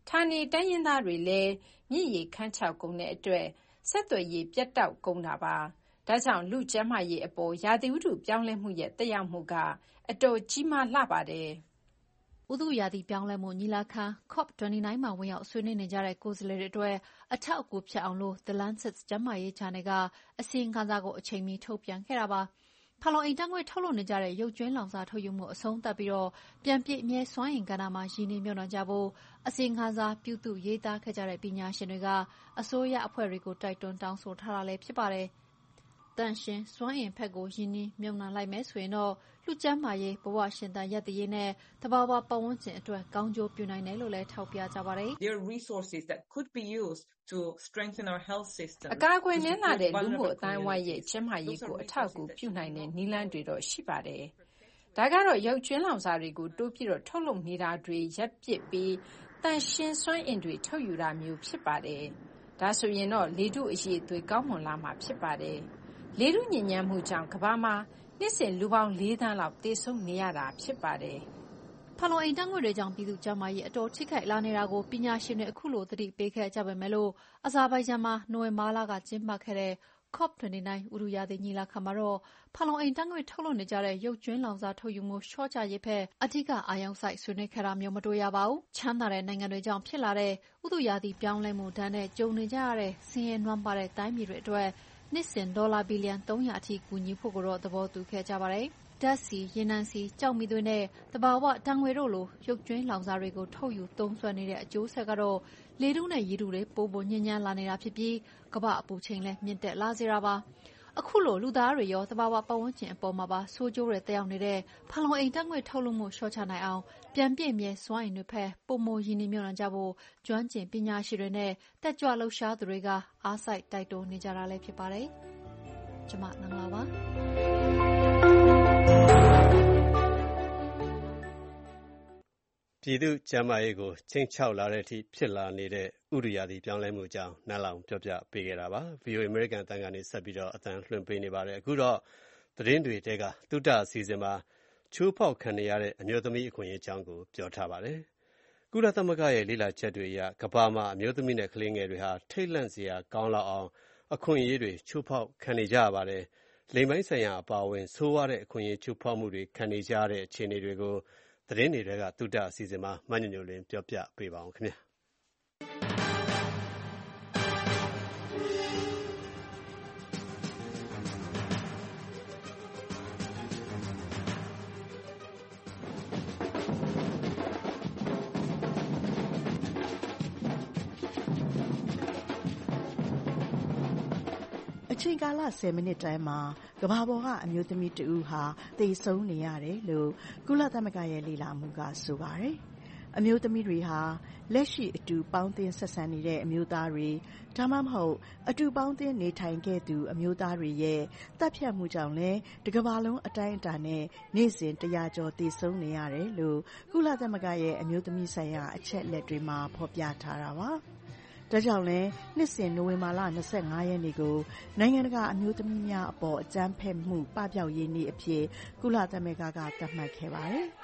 ဌာနေတိုင်းရင်းသားတွေလည်းမြစ်ရေခန်းခြောက်ကုန်တဲ့အတွက်ဆက်သွယ်ရေးပြတ်တောက်ကုန်တာပါ။ဒါကြောင့်လူ့ကျန်းမာရေးအပေါ်ရာသီဥတုပြောင်းလဲမှုရဲ့သက်ရောက်မှုကအတော်ကြီးမားလှပါတယ်။ဥတုရာသီပြောင်းလဲမှုညီလာခံ COP29 မှာဝင်ရောက်ဆွေးနွေးနေကြတဲ့ကိုယ်စားလှယ်တွေအတွက်အထောက်အကူဖြစ်အောင်လို့ The Lancet ကျန်းမာရေးဂျာနယ်ကအစီရင်ခံစာကိုအချိန်မီထုတ်ပြန်ခဲ့တာပါ။ဖန်လုံအိမ်ဓာတ်ငွေ့ထုတ်လွှတ်နေကြတဲ့ရုပ်ကြွင်းလောင်စာထုတ်ယူမှုအဆုံးသတ်ပြီးပြန်ပြည့်မြဲစွမ်းအင်ကဏ္ဍမှာရင်းနှီးမြှုပ်နှံကြဖို့အစီရင်ခံစာပြုစုရေးသားခဲ့ကြတဲ့ပညာရှင်တွေကအစိုးရအဖွဲ့တွေကိုတိုက်တွန်းတောင်းဆိုထားတာလည်းဖြစ်ပါတယ်။သန့်ရှင်းစွမ်းအင်ဘက်ကိုရင်းနှီးမြှုပ်နှံလိုက်မယ်ဆိုရင်တော့လူ့ကျန်းမာရေးဘဝရှင်သန်ရပ်တည်ရေးနဲ့သဘာဝပတ်ဝန်းကျင်အတွက်ကောင်းကျိုးပြုနိုင်တယ်လို့လည်းထောက်ပြကြပါတယ်။ There are resources that could be used to strengthen our health system. အကာအကွယ်နည်းလာတဲ့လူမှုအတိုင်းအဝိုင်းရဲ့ကျန်းမာရေးကိုအထောက်အကူပြုနိုင်တဲ့နည်းလမ်းတွေတော့ရှိပါတယ်။ဒါကတော့ရုပ်ကြွင်းလောင်စာတွေကိုတိုးပြီးထုတ်လုပ်နေတာတွေရပ်ပစ်ပြီးသန့်ရှင်းစွမ်းအင်တွေထုတ်ယူတာမျိုးဖြစ်ပါတယ်။ဒါဆိုရင်တော့လေထုအရည်အသွေးကောင်းမွန်လာမှာဖြစ်ပါတယ်။လေထုညစ်ညမ်းမှုကြောင့်ကမ္ဘာမှာနှစ်စဉ်လူပေါင်း4 သန်းလောက်သေဆုံးနေရတာဖြစ်ပါတယ်။ဖန်လုံအိမ်ဓာတ်ငွေ့တွေကြောင့်ပြည်သူ့ကျန်းမာရေးအတော်ထိခိုက်လာနေတာကိုပညာရှင်တွေအခုလိုသတိပေးခဲ့ကြပေမဲ့အဇာဘိုင်ဂျန်မှာနိုဝင်ဘာလကကျင်းပခဲ့တဲ့ COP29 ဥတုရာသီညီလာခံမှာတော့ဖန်လုံအိမ်ဓာတ်ငွေ့ထုတ်လွှတ်နေကြတဲ့ရုပ်ကြွင်းလောင်စာထုတ်ယူမှုလျှော့ချရေးဘက်အဓိကအာရုံစိုက်ဆွေးနွေးခဲ့တာမျိုးမတွေ့ရပါဘူး။ချမ်းသာတဲ့နိုင်ငံတွေကြောင့်ဖြစ်လာတဲ့ဥတုရာသီပြောင်းလဲမှုဒဏ်နဲ့ကြုံနေကြရတဲ့ဆင်းရဲနွမ်းပါးတဲ့တိုင်းပြည်တွေအတွက်နှစ်စဉ်ဒေါ်လာဘီလီယံ300အထိကူညီဖို့ကိုတော့သဘောတူခဲ့ကြပါတယ်။ဓာတ်ဆီ၊ရေနံဆီ၊ကျောက်မီးသွေးနဲ့သဘာဝဓာတ်ငွေ့တို့လိုရုပ်ကြွင်းလောင်စာတွေကိုထုတ်ယူသုံးစွဲနေတဲ့အကျိုးဆက်ကတော့လေထုနဲ့ရေထုတွေပိုညစ်ညမ်းလာနေတာဖြစ်ပြီးကမ္ဘာ့အပူချိန်လည်းမြင့်တက်လာစေတာပါ။အခုလိုလူသားတွေရောသဘာဝပတ်ဝန်းကျင်အပေါ်မှာပါဆိုးကျိုးတွေသက်ရောက်နေတဲ့ဖန်လုံအိမ်ဓာတ်ငွေ့ထုတ်လွှတ်မှုလျှော့ချနိုင်အောင်ပြန်ပြည့်မြဲစွမ်းအင်တွေဘက်ပိုမိုရင်းနှီးမြှုပ်နှံကြဖို့ကျွမ်းကျင်ပညာရှင်တွေနဲ့တက်ကြွလှုပ်ရှားသူတွေကအားစိုက်တိုက်တွန်းနေကြတာလည်းဖြစ်ပါတယ်။ကျွန်မနန္ဒလာပါပြည်သူ့ကျန်းမာရေးကိုခြိမ်းခြောက်လာတဲ့အထိဖြစ်လာနေတဲ့ဥတုရာသီပြောင်းလဲမှုအကြောင်းနန်းလောင်ပြောပြပေးခဲ့တာပါ။ VOA American အသံကနေဆက်ပြီးအသံလွှင့်ပေးနေပါတယ်။အခုတော့သတင်းတွေထဲကသုတအစီအစဉ်မှာချိုးဖောက်ခံနေရတဲ့အမျိုးသမီးအခွင့်အရေးအကြောင်းကိုပြောထားပါတယ်။ကုလသမဂ္ဂရဲ့လေ့လာချက်တွေအရကမ္ဘာမှာအမျိုးသမီးနဲ့ကလေးငယ်တွေဟာထိတ်လန့်စရာကောင်းလောက်အောင်အခွင့်အရေးတွေချိုးဖောက်ခံနေကြရပါတယ်။လိင်ပိုင်းဆိုင်ရာအပါအဝင်ဆိုးဝါးတဲ့အခွင့်အရေးချိုးဖောက်မှုတွေခံနေကြရတဲ့အခြေအနေတွေကိုသတင်းတွေထဲကသုတအစီအစဉ်မှာမညညိုလင်းပြောပြပေးပါအောင်ခင်ဗျာ။အချိန်ကာလ10မိနစ်တိုင်းမှာကမ္ဘာပေါ်ကအမျိုးသမီးတဦးဟာသေဆုံးနေရတယ်လို့ကုလသမဂ္ဂရဲ့လေ့လာမှုကဆိုပါတယ်။အမျိုးသမီးတွေဟာလက်ရှိအတူပေါင်းသင်းဆက်ဆံနေတဲ့အမျိုးသားတွေဒါမှမဟုတ်အတူပေါင်းသင်းနေထိုင်ခဲ့သူအမျိုးသားတွေရဲ့တပ်ဖြတ်မှုကြောင့်လည်းတစ်ကမ္ဘာလုံးအတိုင်းအတာနဲ့နေ့စဉ်100ကျော်သေဆုံးနေရတယ်လို့ကုလသမဂ္ဂရဲ့အမျိုးသမီးဆိုင်ရာအချက်အလက်တွေမှာဖော်ပြထားတာပါ။ဒါကြောင့်လည်းနှစ်စဉ်နိုဝင်ဘာလ25ရက်နေ့ကိုနိုင်ငံတကာအမျိုးသမီးများအပေါ်အကြမ်းဖက်မှုပပျောက်ရေးနေ့အဖြစ်ကုလသမဂ္ဂကသတ်မှတ်ခဲ့ပါတယ်။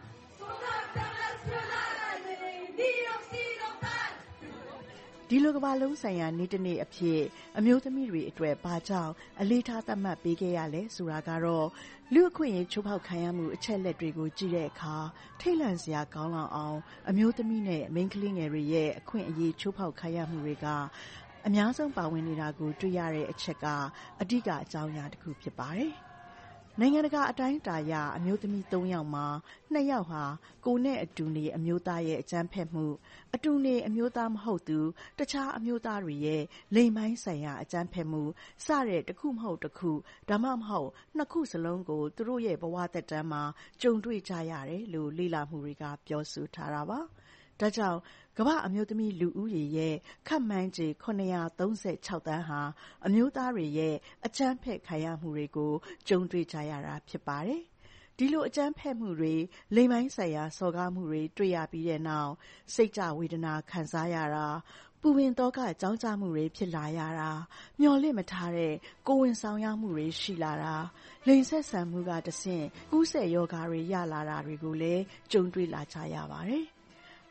ဒီလိုကမ္ဘာလုံးဆိုင်ရာနေ့တစ်နေ့အဖြစ်အမျိုးသမီးတွေအတွက်ဘာကြောင့်အလေးထားသတ်မှတ်ပေးခဲ့ရလဲဆိုတာကတော့လူအခွင့်အရေးချိုးဖောက်ခံရမှုအချက်လက်တွေကိုကြည့်တဲ့အခါထိတ်လန့်စရာကောင်းလောက်အောင်အမျိုးသမီးနဲ့မိန်းကလေးငယ်တွေရဲ့အခွင့်အရေးချိုးဖောက်ခံရမှုတွေကအများဆုံးပါဝင်နေတာကိုတွေ့ရတဲ့အချက်ကအဓိကအကြောင်းအရာတစ်ခုဖြစ်ပါတယ်။နိုင်ငံတကာအတိုင်းအတာအရအမျိုးသမီး3ယောက်မှာ2ယောက်ဟာကိုယ်နဲ့အတူနေအမျိုးသားရဲ့အကြမ်းဖက်မှုအတူနေအမျိုးသားမဟုတ်သူတခြားအမျိုးသားတွေရဲ့လိင်ပိုင်းဆိုင်ရာအကြမ်းဖက်မှုစတဲ့တစ်ခုမဟုတ်တစ်ခုဒါမှမဟုတ်နှစ်ခုစလုံးကိုသူတို့ရဲ့ဘဝသက်တမ်းမှာကြုံတွေ့ကြရတယ်လို့လေ့လာမှုတွေကပြောဆိုထားတာပါ။ဒါကြောင့်ကမ္ဘာအမျိုးသမီးလူဦးရေရဲ့ခန့်မှန်းခြေ936သန်းဟာအမျိုးသားတွေရဲ့အကြမ်းဖက်ခံရမှုတွေကိုကြုံတွေ့ကြရတာဖြစ်ပါတယ်။ဒီလိုအကြမ်းဖက်မှုတွေလိင်ပိုင်းဆိုင်ရာစော်ကားမှုတွေတွေ့ရပြီးတဲ့နောက်စိတ်ကြဝေဒနာခံစားရတာပူပင်သောကကြောင်းကြမှုတွေဖြစ်လာရတာမျော်လင့်မထားတဲ့ကိုယ်ဝန်ဆောင်ရမှုတွေရှိလာတာလိင်ဆက်ဆံမှုကတဆင့်ကူးစက်ရောဂါတွေရလာတာတွေကိုလည်းကြုံတွေ့လာကြရပါတယ်။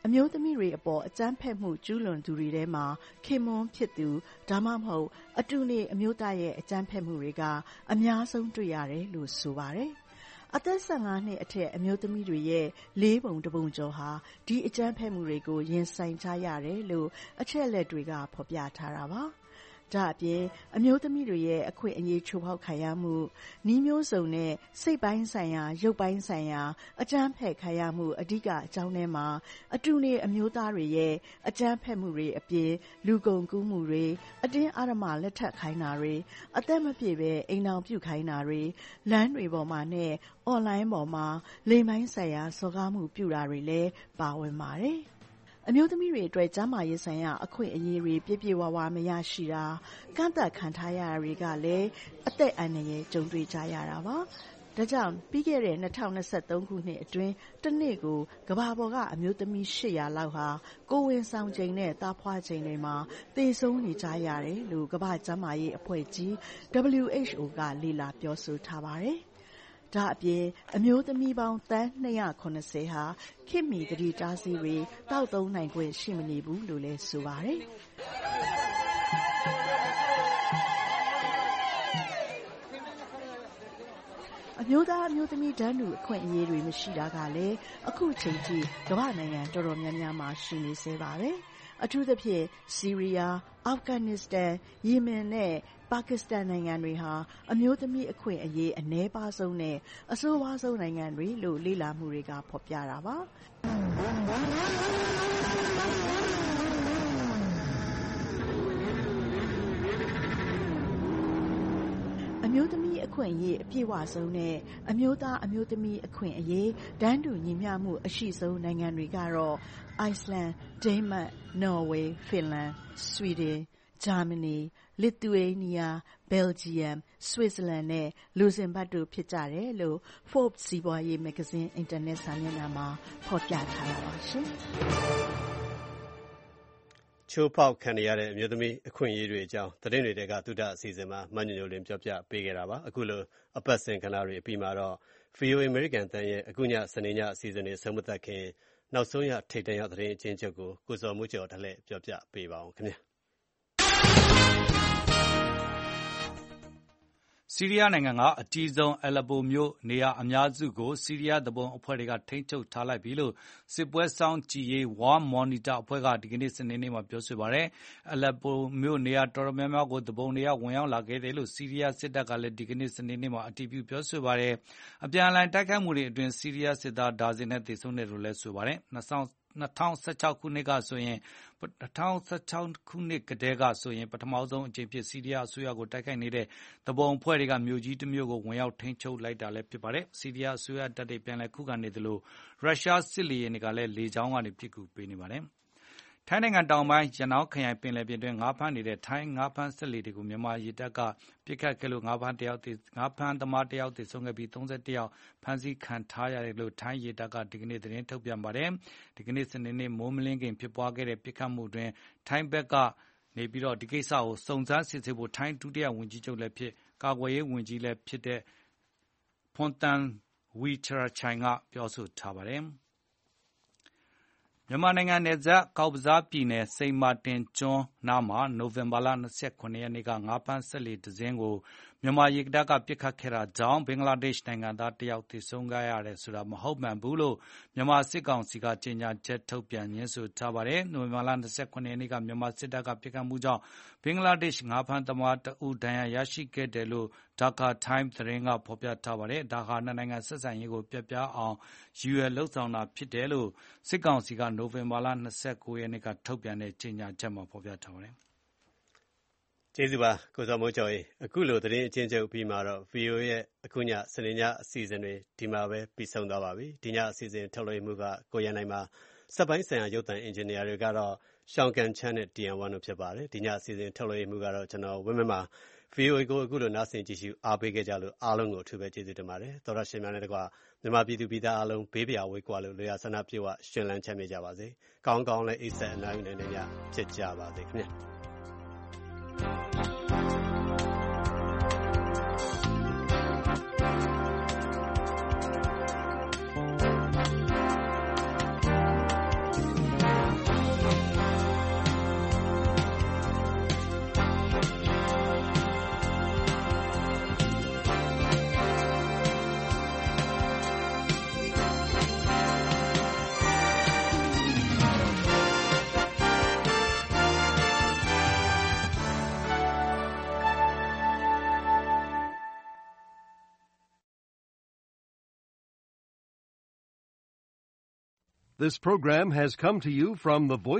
အမျိုးသမီးတွေအပေါ်အကြမ်းဖက်မှုကျူးလွန်သူတွေထဲမှာခင်မွန်းဖြစ်သူဒါမှမဟုတ်အတူနေအမျိုးသားရဲ့အကြမ်းဖက်မှုတွေကအများဆုံးတွေ့ရတယ်လို့ဆိုပါတယ်။အသက်15နှစ်အထက်အမျိုးသမီးတွေရဲ့4 ပုံ1 ပုံကျော်ဟာဒီအကြမ်းဖက်မှုတွေကိုရင်ဆိုင်ကြရတယ်လို့အချက်လက်တွေကဖော်ပြထားတာပါ။ဒါအပြင်အမျိုးသမီးတွေရဲ့အခွင့်အရေးချိုးဖောက်ခံရမှုနည်းမျိုးစုံနဲ့စိတ်ပိုင်းဆိုင်ရာရုပ်ပိုင်းဆိုင်ရာအကြမ်းဖက်ခံရမှုအဓိကအကြောင်းထဲမှာအတူနေအမျိုးသားတွေရဲ့အကြမ်းဖက်မှုတွေအပြင်လူကုန်ကူးမှုတွေအတင်းအဓမ္မလက်ထပ်ခိုင်းတာတွေအသက်မပြည့်ပဲအိမ်အောင်ပြုခိုင်းတာတွေလမ်းတွေပေါ်မှာနဲ့အွန်လိုင်းပေါ်မှာလိမ်ပိုင်းဆိုင်ရာစော်ကားမှုပြုတာတွေလည်းပါဝင်ပါတယ်။အမျိုးသမီးတွေအတွက်ကျန်းမာရေးဆိုင်ရာအခွင့်အရေးတွေပြည့်ပြည့်ဝဝမရရှိတာကန့်သတ်ခံထားရတာတွေကလည်းအသက်အန္တရာယ်ကြုံတွေ့ကြရတာပါ။ဒါကြောင့်ပြီးခဲ့တဲ့2023ခုနှစ်အတွင်းတစ်နေ့ကိုကမ္ဘာပေါ်ကအမျိုးသမီး800လောက်ဟာကိုယ်ဝန်ဆောင်ချိန်နဲ့သားဖွားချိန်တွေမှာသေဆုံးနေကြရတယ်လို့ကမ္ဘာ့ကျန်းမာရေးအဖွဲ့ကြီး WHO ကလေ့လာပြောဆိုထားပါတယ်။ဒါအပြင်အမျိုးသမီးပေါင်းသန်း290ဟာခေတ်မီသတိတားဆီးတွေတောက်သုံးနိုင်ခွင့်ရှိမနေဘူးလို့လည်းဆိုပါတယ်။အမျိုးသားအမျိုးသမီးတန်းတူအခွင့်အရေးတွေမရှိတာကလည်းအခုချိန်ထိကမ္ဘာနိုင်ငံတော်တော်များများမှာရှိနေသေးပါပဲ။အထူးသဖြင့်ဆီးရီးယား၊အာဖဂန်နစ္စတန်၊ယီမင်နဲ့ပါကစ္စတန်နိုင်ငံတွေဟာအမျိုးသမီးအခွင့်အရေးအနည်းပါးဆုံးနဲ့အဆိုးဝါးဆုံးနိုင်ငံတွေလို့လေ့လာမှုတွေကဖော်ပြတာပါ။အမျိုးသမီးအခွင့်အရေးအပြည့်အဝဆုံးနဲ့အမျိုးသားအမျိုးသမီးအခွင့်အရေးတန်းတူညီမျှမှုအရှိဆုံးနိုင်ငံတွေကတော့အိုက်စလန်၊ဒိန်းမတ်၊နော်ဝေး၊ဖင်လန်၊ဆွီဒင်၊ဂျာမနီ၊လစ်သူယေးနီးယား၊ဘယ်လ်ဂျီယမ်၊ဆွစ်ဇာလန်နဲ့လူဇင်ဘတ်တို့ဖြစ်ကြတယ်လို့ Forbes စီးပွားရေးမဂ္ဂဇင်းအင်တာနက်စာမျက်နှာမှာဖော်ပြထားတာပါရှင်။ချိုးဖောက်ခံနေရတဲ့အမျိုးသမီးအခွင့်အရေးတွေအကြောင်းသတင်းတွေထဲကသုတအစီအစဉ်မှာမညိုလင်းပြောပြပေးခဲ့တာပါအခုလိုအပတ်စဉ်ကဏ္ဍတွေအပြီးမှာတော့ VOA American တန်ရဲ့အခုညစနေညအစီအစဉ်တွေဆုံးမသက်ခင်နောက်ဆုံးရထိပ်တန်းရောက်သတင်းအချင်းချုပ်ကိုကိုစော်မိုးကျော်ထလက်ပြောပြပေးပါအောင်ခင်ဗျာဆီးရီးယားနိုင်ငံကအကြီးဆုံးအလက်ပိုမြို့နေရာအများစုကိုဆီးရီးယားသူပုန်အဖွဲ့တွေကထိန်းချုပ်ထားလိုက်ပြီလို့စစ်ပွဲစောင့်ကြည့်ရေး War Monitor အဖွဲ့ကဒီကနေ့စနေနေ့မှာပြောဆိုပါတယ်။အလက်ပိုမြို့နေရာတော်တော်များများကိုသူပုန်တွေကဝင်ရောက်လာခဲ့တယ်လို့ဆီးရီးယားစစ်တပ်ကလည်းဒီကနေ့စနေနေ့မှာအတည်ပြုပြောဆိုပါတယ်။အပြန်အလှန်တိုက်ခိုက်မှုတွေအတွင်းဆီးရီးယားစစ်သားဒါဇင်နဲ့သေဆုံးတယ်လို့လည်းဆိုပါတယ်။2016ခုနှစ်ကဆိုရင်ကတည်းကဆိုရင်ပထမဆုံးအကြိမ်ဖြစ်ဆီးရီးယားအစိုးရကိုတိုက်ခိုက်နေတဲ့သူပုန်အဖွဲ့တွေကမြို့ကြီးတစ်မြို့ကိုဝင်ရောက်ထိန်းချုပ်လိုက်တာလည်းဖြစ်ပါတယ်။ဆီးရီးယားအစိုးရတပ်တွေပြန်လည်ခုခံနေသလိုရုရှားစစ်လေယာဉ်တွေကလည်းလေကြောင်းကနေပစ်ကူပေးနေပါတယ်။ထိုင်းနိုင်ငံတောင်ပိုင်းရနောင်းခရိုင်ပင်လယ်ပြင်တွင်းငါးဖမ်းနေတဲ့ထိုင်းငါးဖမ်းစက်လှေတွေကိုမြန်မာရေတပ်ကပစ်ခတ်ခဲ့လို့ငါးဖမ်းသမားတယောက်သေဆုံးခဲ့ပြီး31ယောက်ဖမ်းဆီးခံထားရတယ်လို့ထိုင်းရေတပ်ကဒီကနေ့သတင်းထုတ်ပြန်ပါတယ်။ဒီကနေ့စနေနေ့မိုးမလင်းခင်ဖြစ်ပွားခဲ့တဲ့ပစ်ခတ်မှုတွင်ထိုင်းဘက်ကနေပြီးတော့ဒီကိစ္စကိုစုံစမ်းစစ်ဆေးဖို့ထိုင်းဒုတိယဝန်ကြီးချုပ်လည်းဖြစ်ကာကွယ်ရေးဝန်ကြီးလည်းဖြစ်တဲ့ဖွန်တန်ဝီချရာချိုင်ကပြောဆိုထားပါတယ်။မြန်မာနိုင်ငံနယ်စပ်ကောက်ပစားပြည်နယ်စိန်မာတင်ကျွန်းနားမှာနိုဝင်ဘာလ29ရက်နေ့ကငါးဖမ်းစက်လှေတစ်စင်းကိုမြန်မာရေတပ်ကပစ်ခတ်ခဲ့တာကြောင့်ဘင်္ဂလားဒေ့ရှ်နိုင်ငံသားတယောက်သေဆုံးခဲ့ရတယ်ဆိုတာမဟုတ်မှန်ဘူးလို့မြန်မာစစ်ကောင်စီကကြေညာချက်ထုတ်ပြန်ညွှန်းဆိုထားပါတယ်။နိုဝင်ဘာလ29ရက်နေ့ကမြန်မာစစ်တပ်ကပစ်ခတ်မှုကြောင့်ဘင်္ဂလားဒေ့ရှ်ငါးဖမ်းသမားတဦးဒဏ်ရာရရှိခဲ့တယ်လို့Dhaka Times သတင်းကဖော်ပြထားပါတယ်။ဒါဟာနှစ်နိုင်ငံဆက်ဆံရေးကိုပျက်ပြားအောင်ရည်ရွယ်လုပ်ဆောင်တာဖြစ်တယ်လို့စစ်ကောင်စီကနိုဝင်ဘာလ29ရက်နေ့ကထုတ်ပြန်တဲ့ကြေညာချက်မှာဖော်ပြထားပါတယ်။ကျေးဇူးပါကိုစော်မိုးကျော်ရေအခုလိုသတင်းအချင်းချုပ်ပြီးမှတော့ VOA ရဲ့အခုညစနေညအစီအစဉ်တွေဒီမှာပဲပြီးဆုံးသွားပါပြီ။ဒီညအစီအစဉ်ထုတ်လွှင့်မှုကကိုရန်နိုင်မှာစက်ပိုင်းဆိုင်ရာရုပ်သံအင်ဂျင်နီယာတွေကတော့ရှောင်းကန်ချမ်းနဲ့ TN1 တို့ဖြစ်ပါတယ်။ဒီညအစီအစဉ်ထုတ်လွှင့်မှုကတော့ကျွန်တော်ဝင်းမမှာVOA ကိုအခုလိုနားဆင်ကြည့်ရှုအားပေးခဲ့ကြလို့အားလုံးကိုအထူးပဲကျေးဇူးတင်ပါတယ်။သောရရှင်များနဲ့တကွာမြန်မာပြည်သူပြည်သားအားလုံးဘေးပရာဝေးကွာလို့လေယာဆန္ဒပြေဝရှင်လန်းချမ်းမြေ့ကြပါစေ။ကောင်းကောင်းလည်းအိပ်ဆက်အနားယူနိုင်ကြဖြစ်ကြပါစေခင်ဗျာ။ This program has come to you from the Voice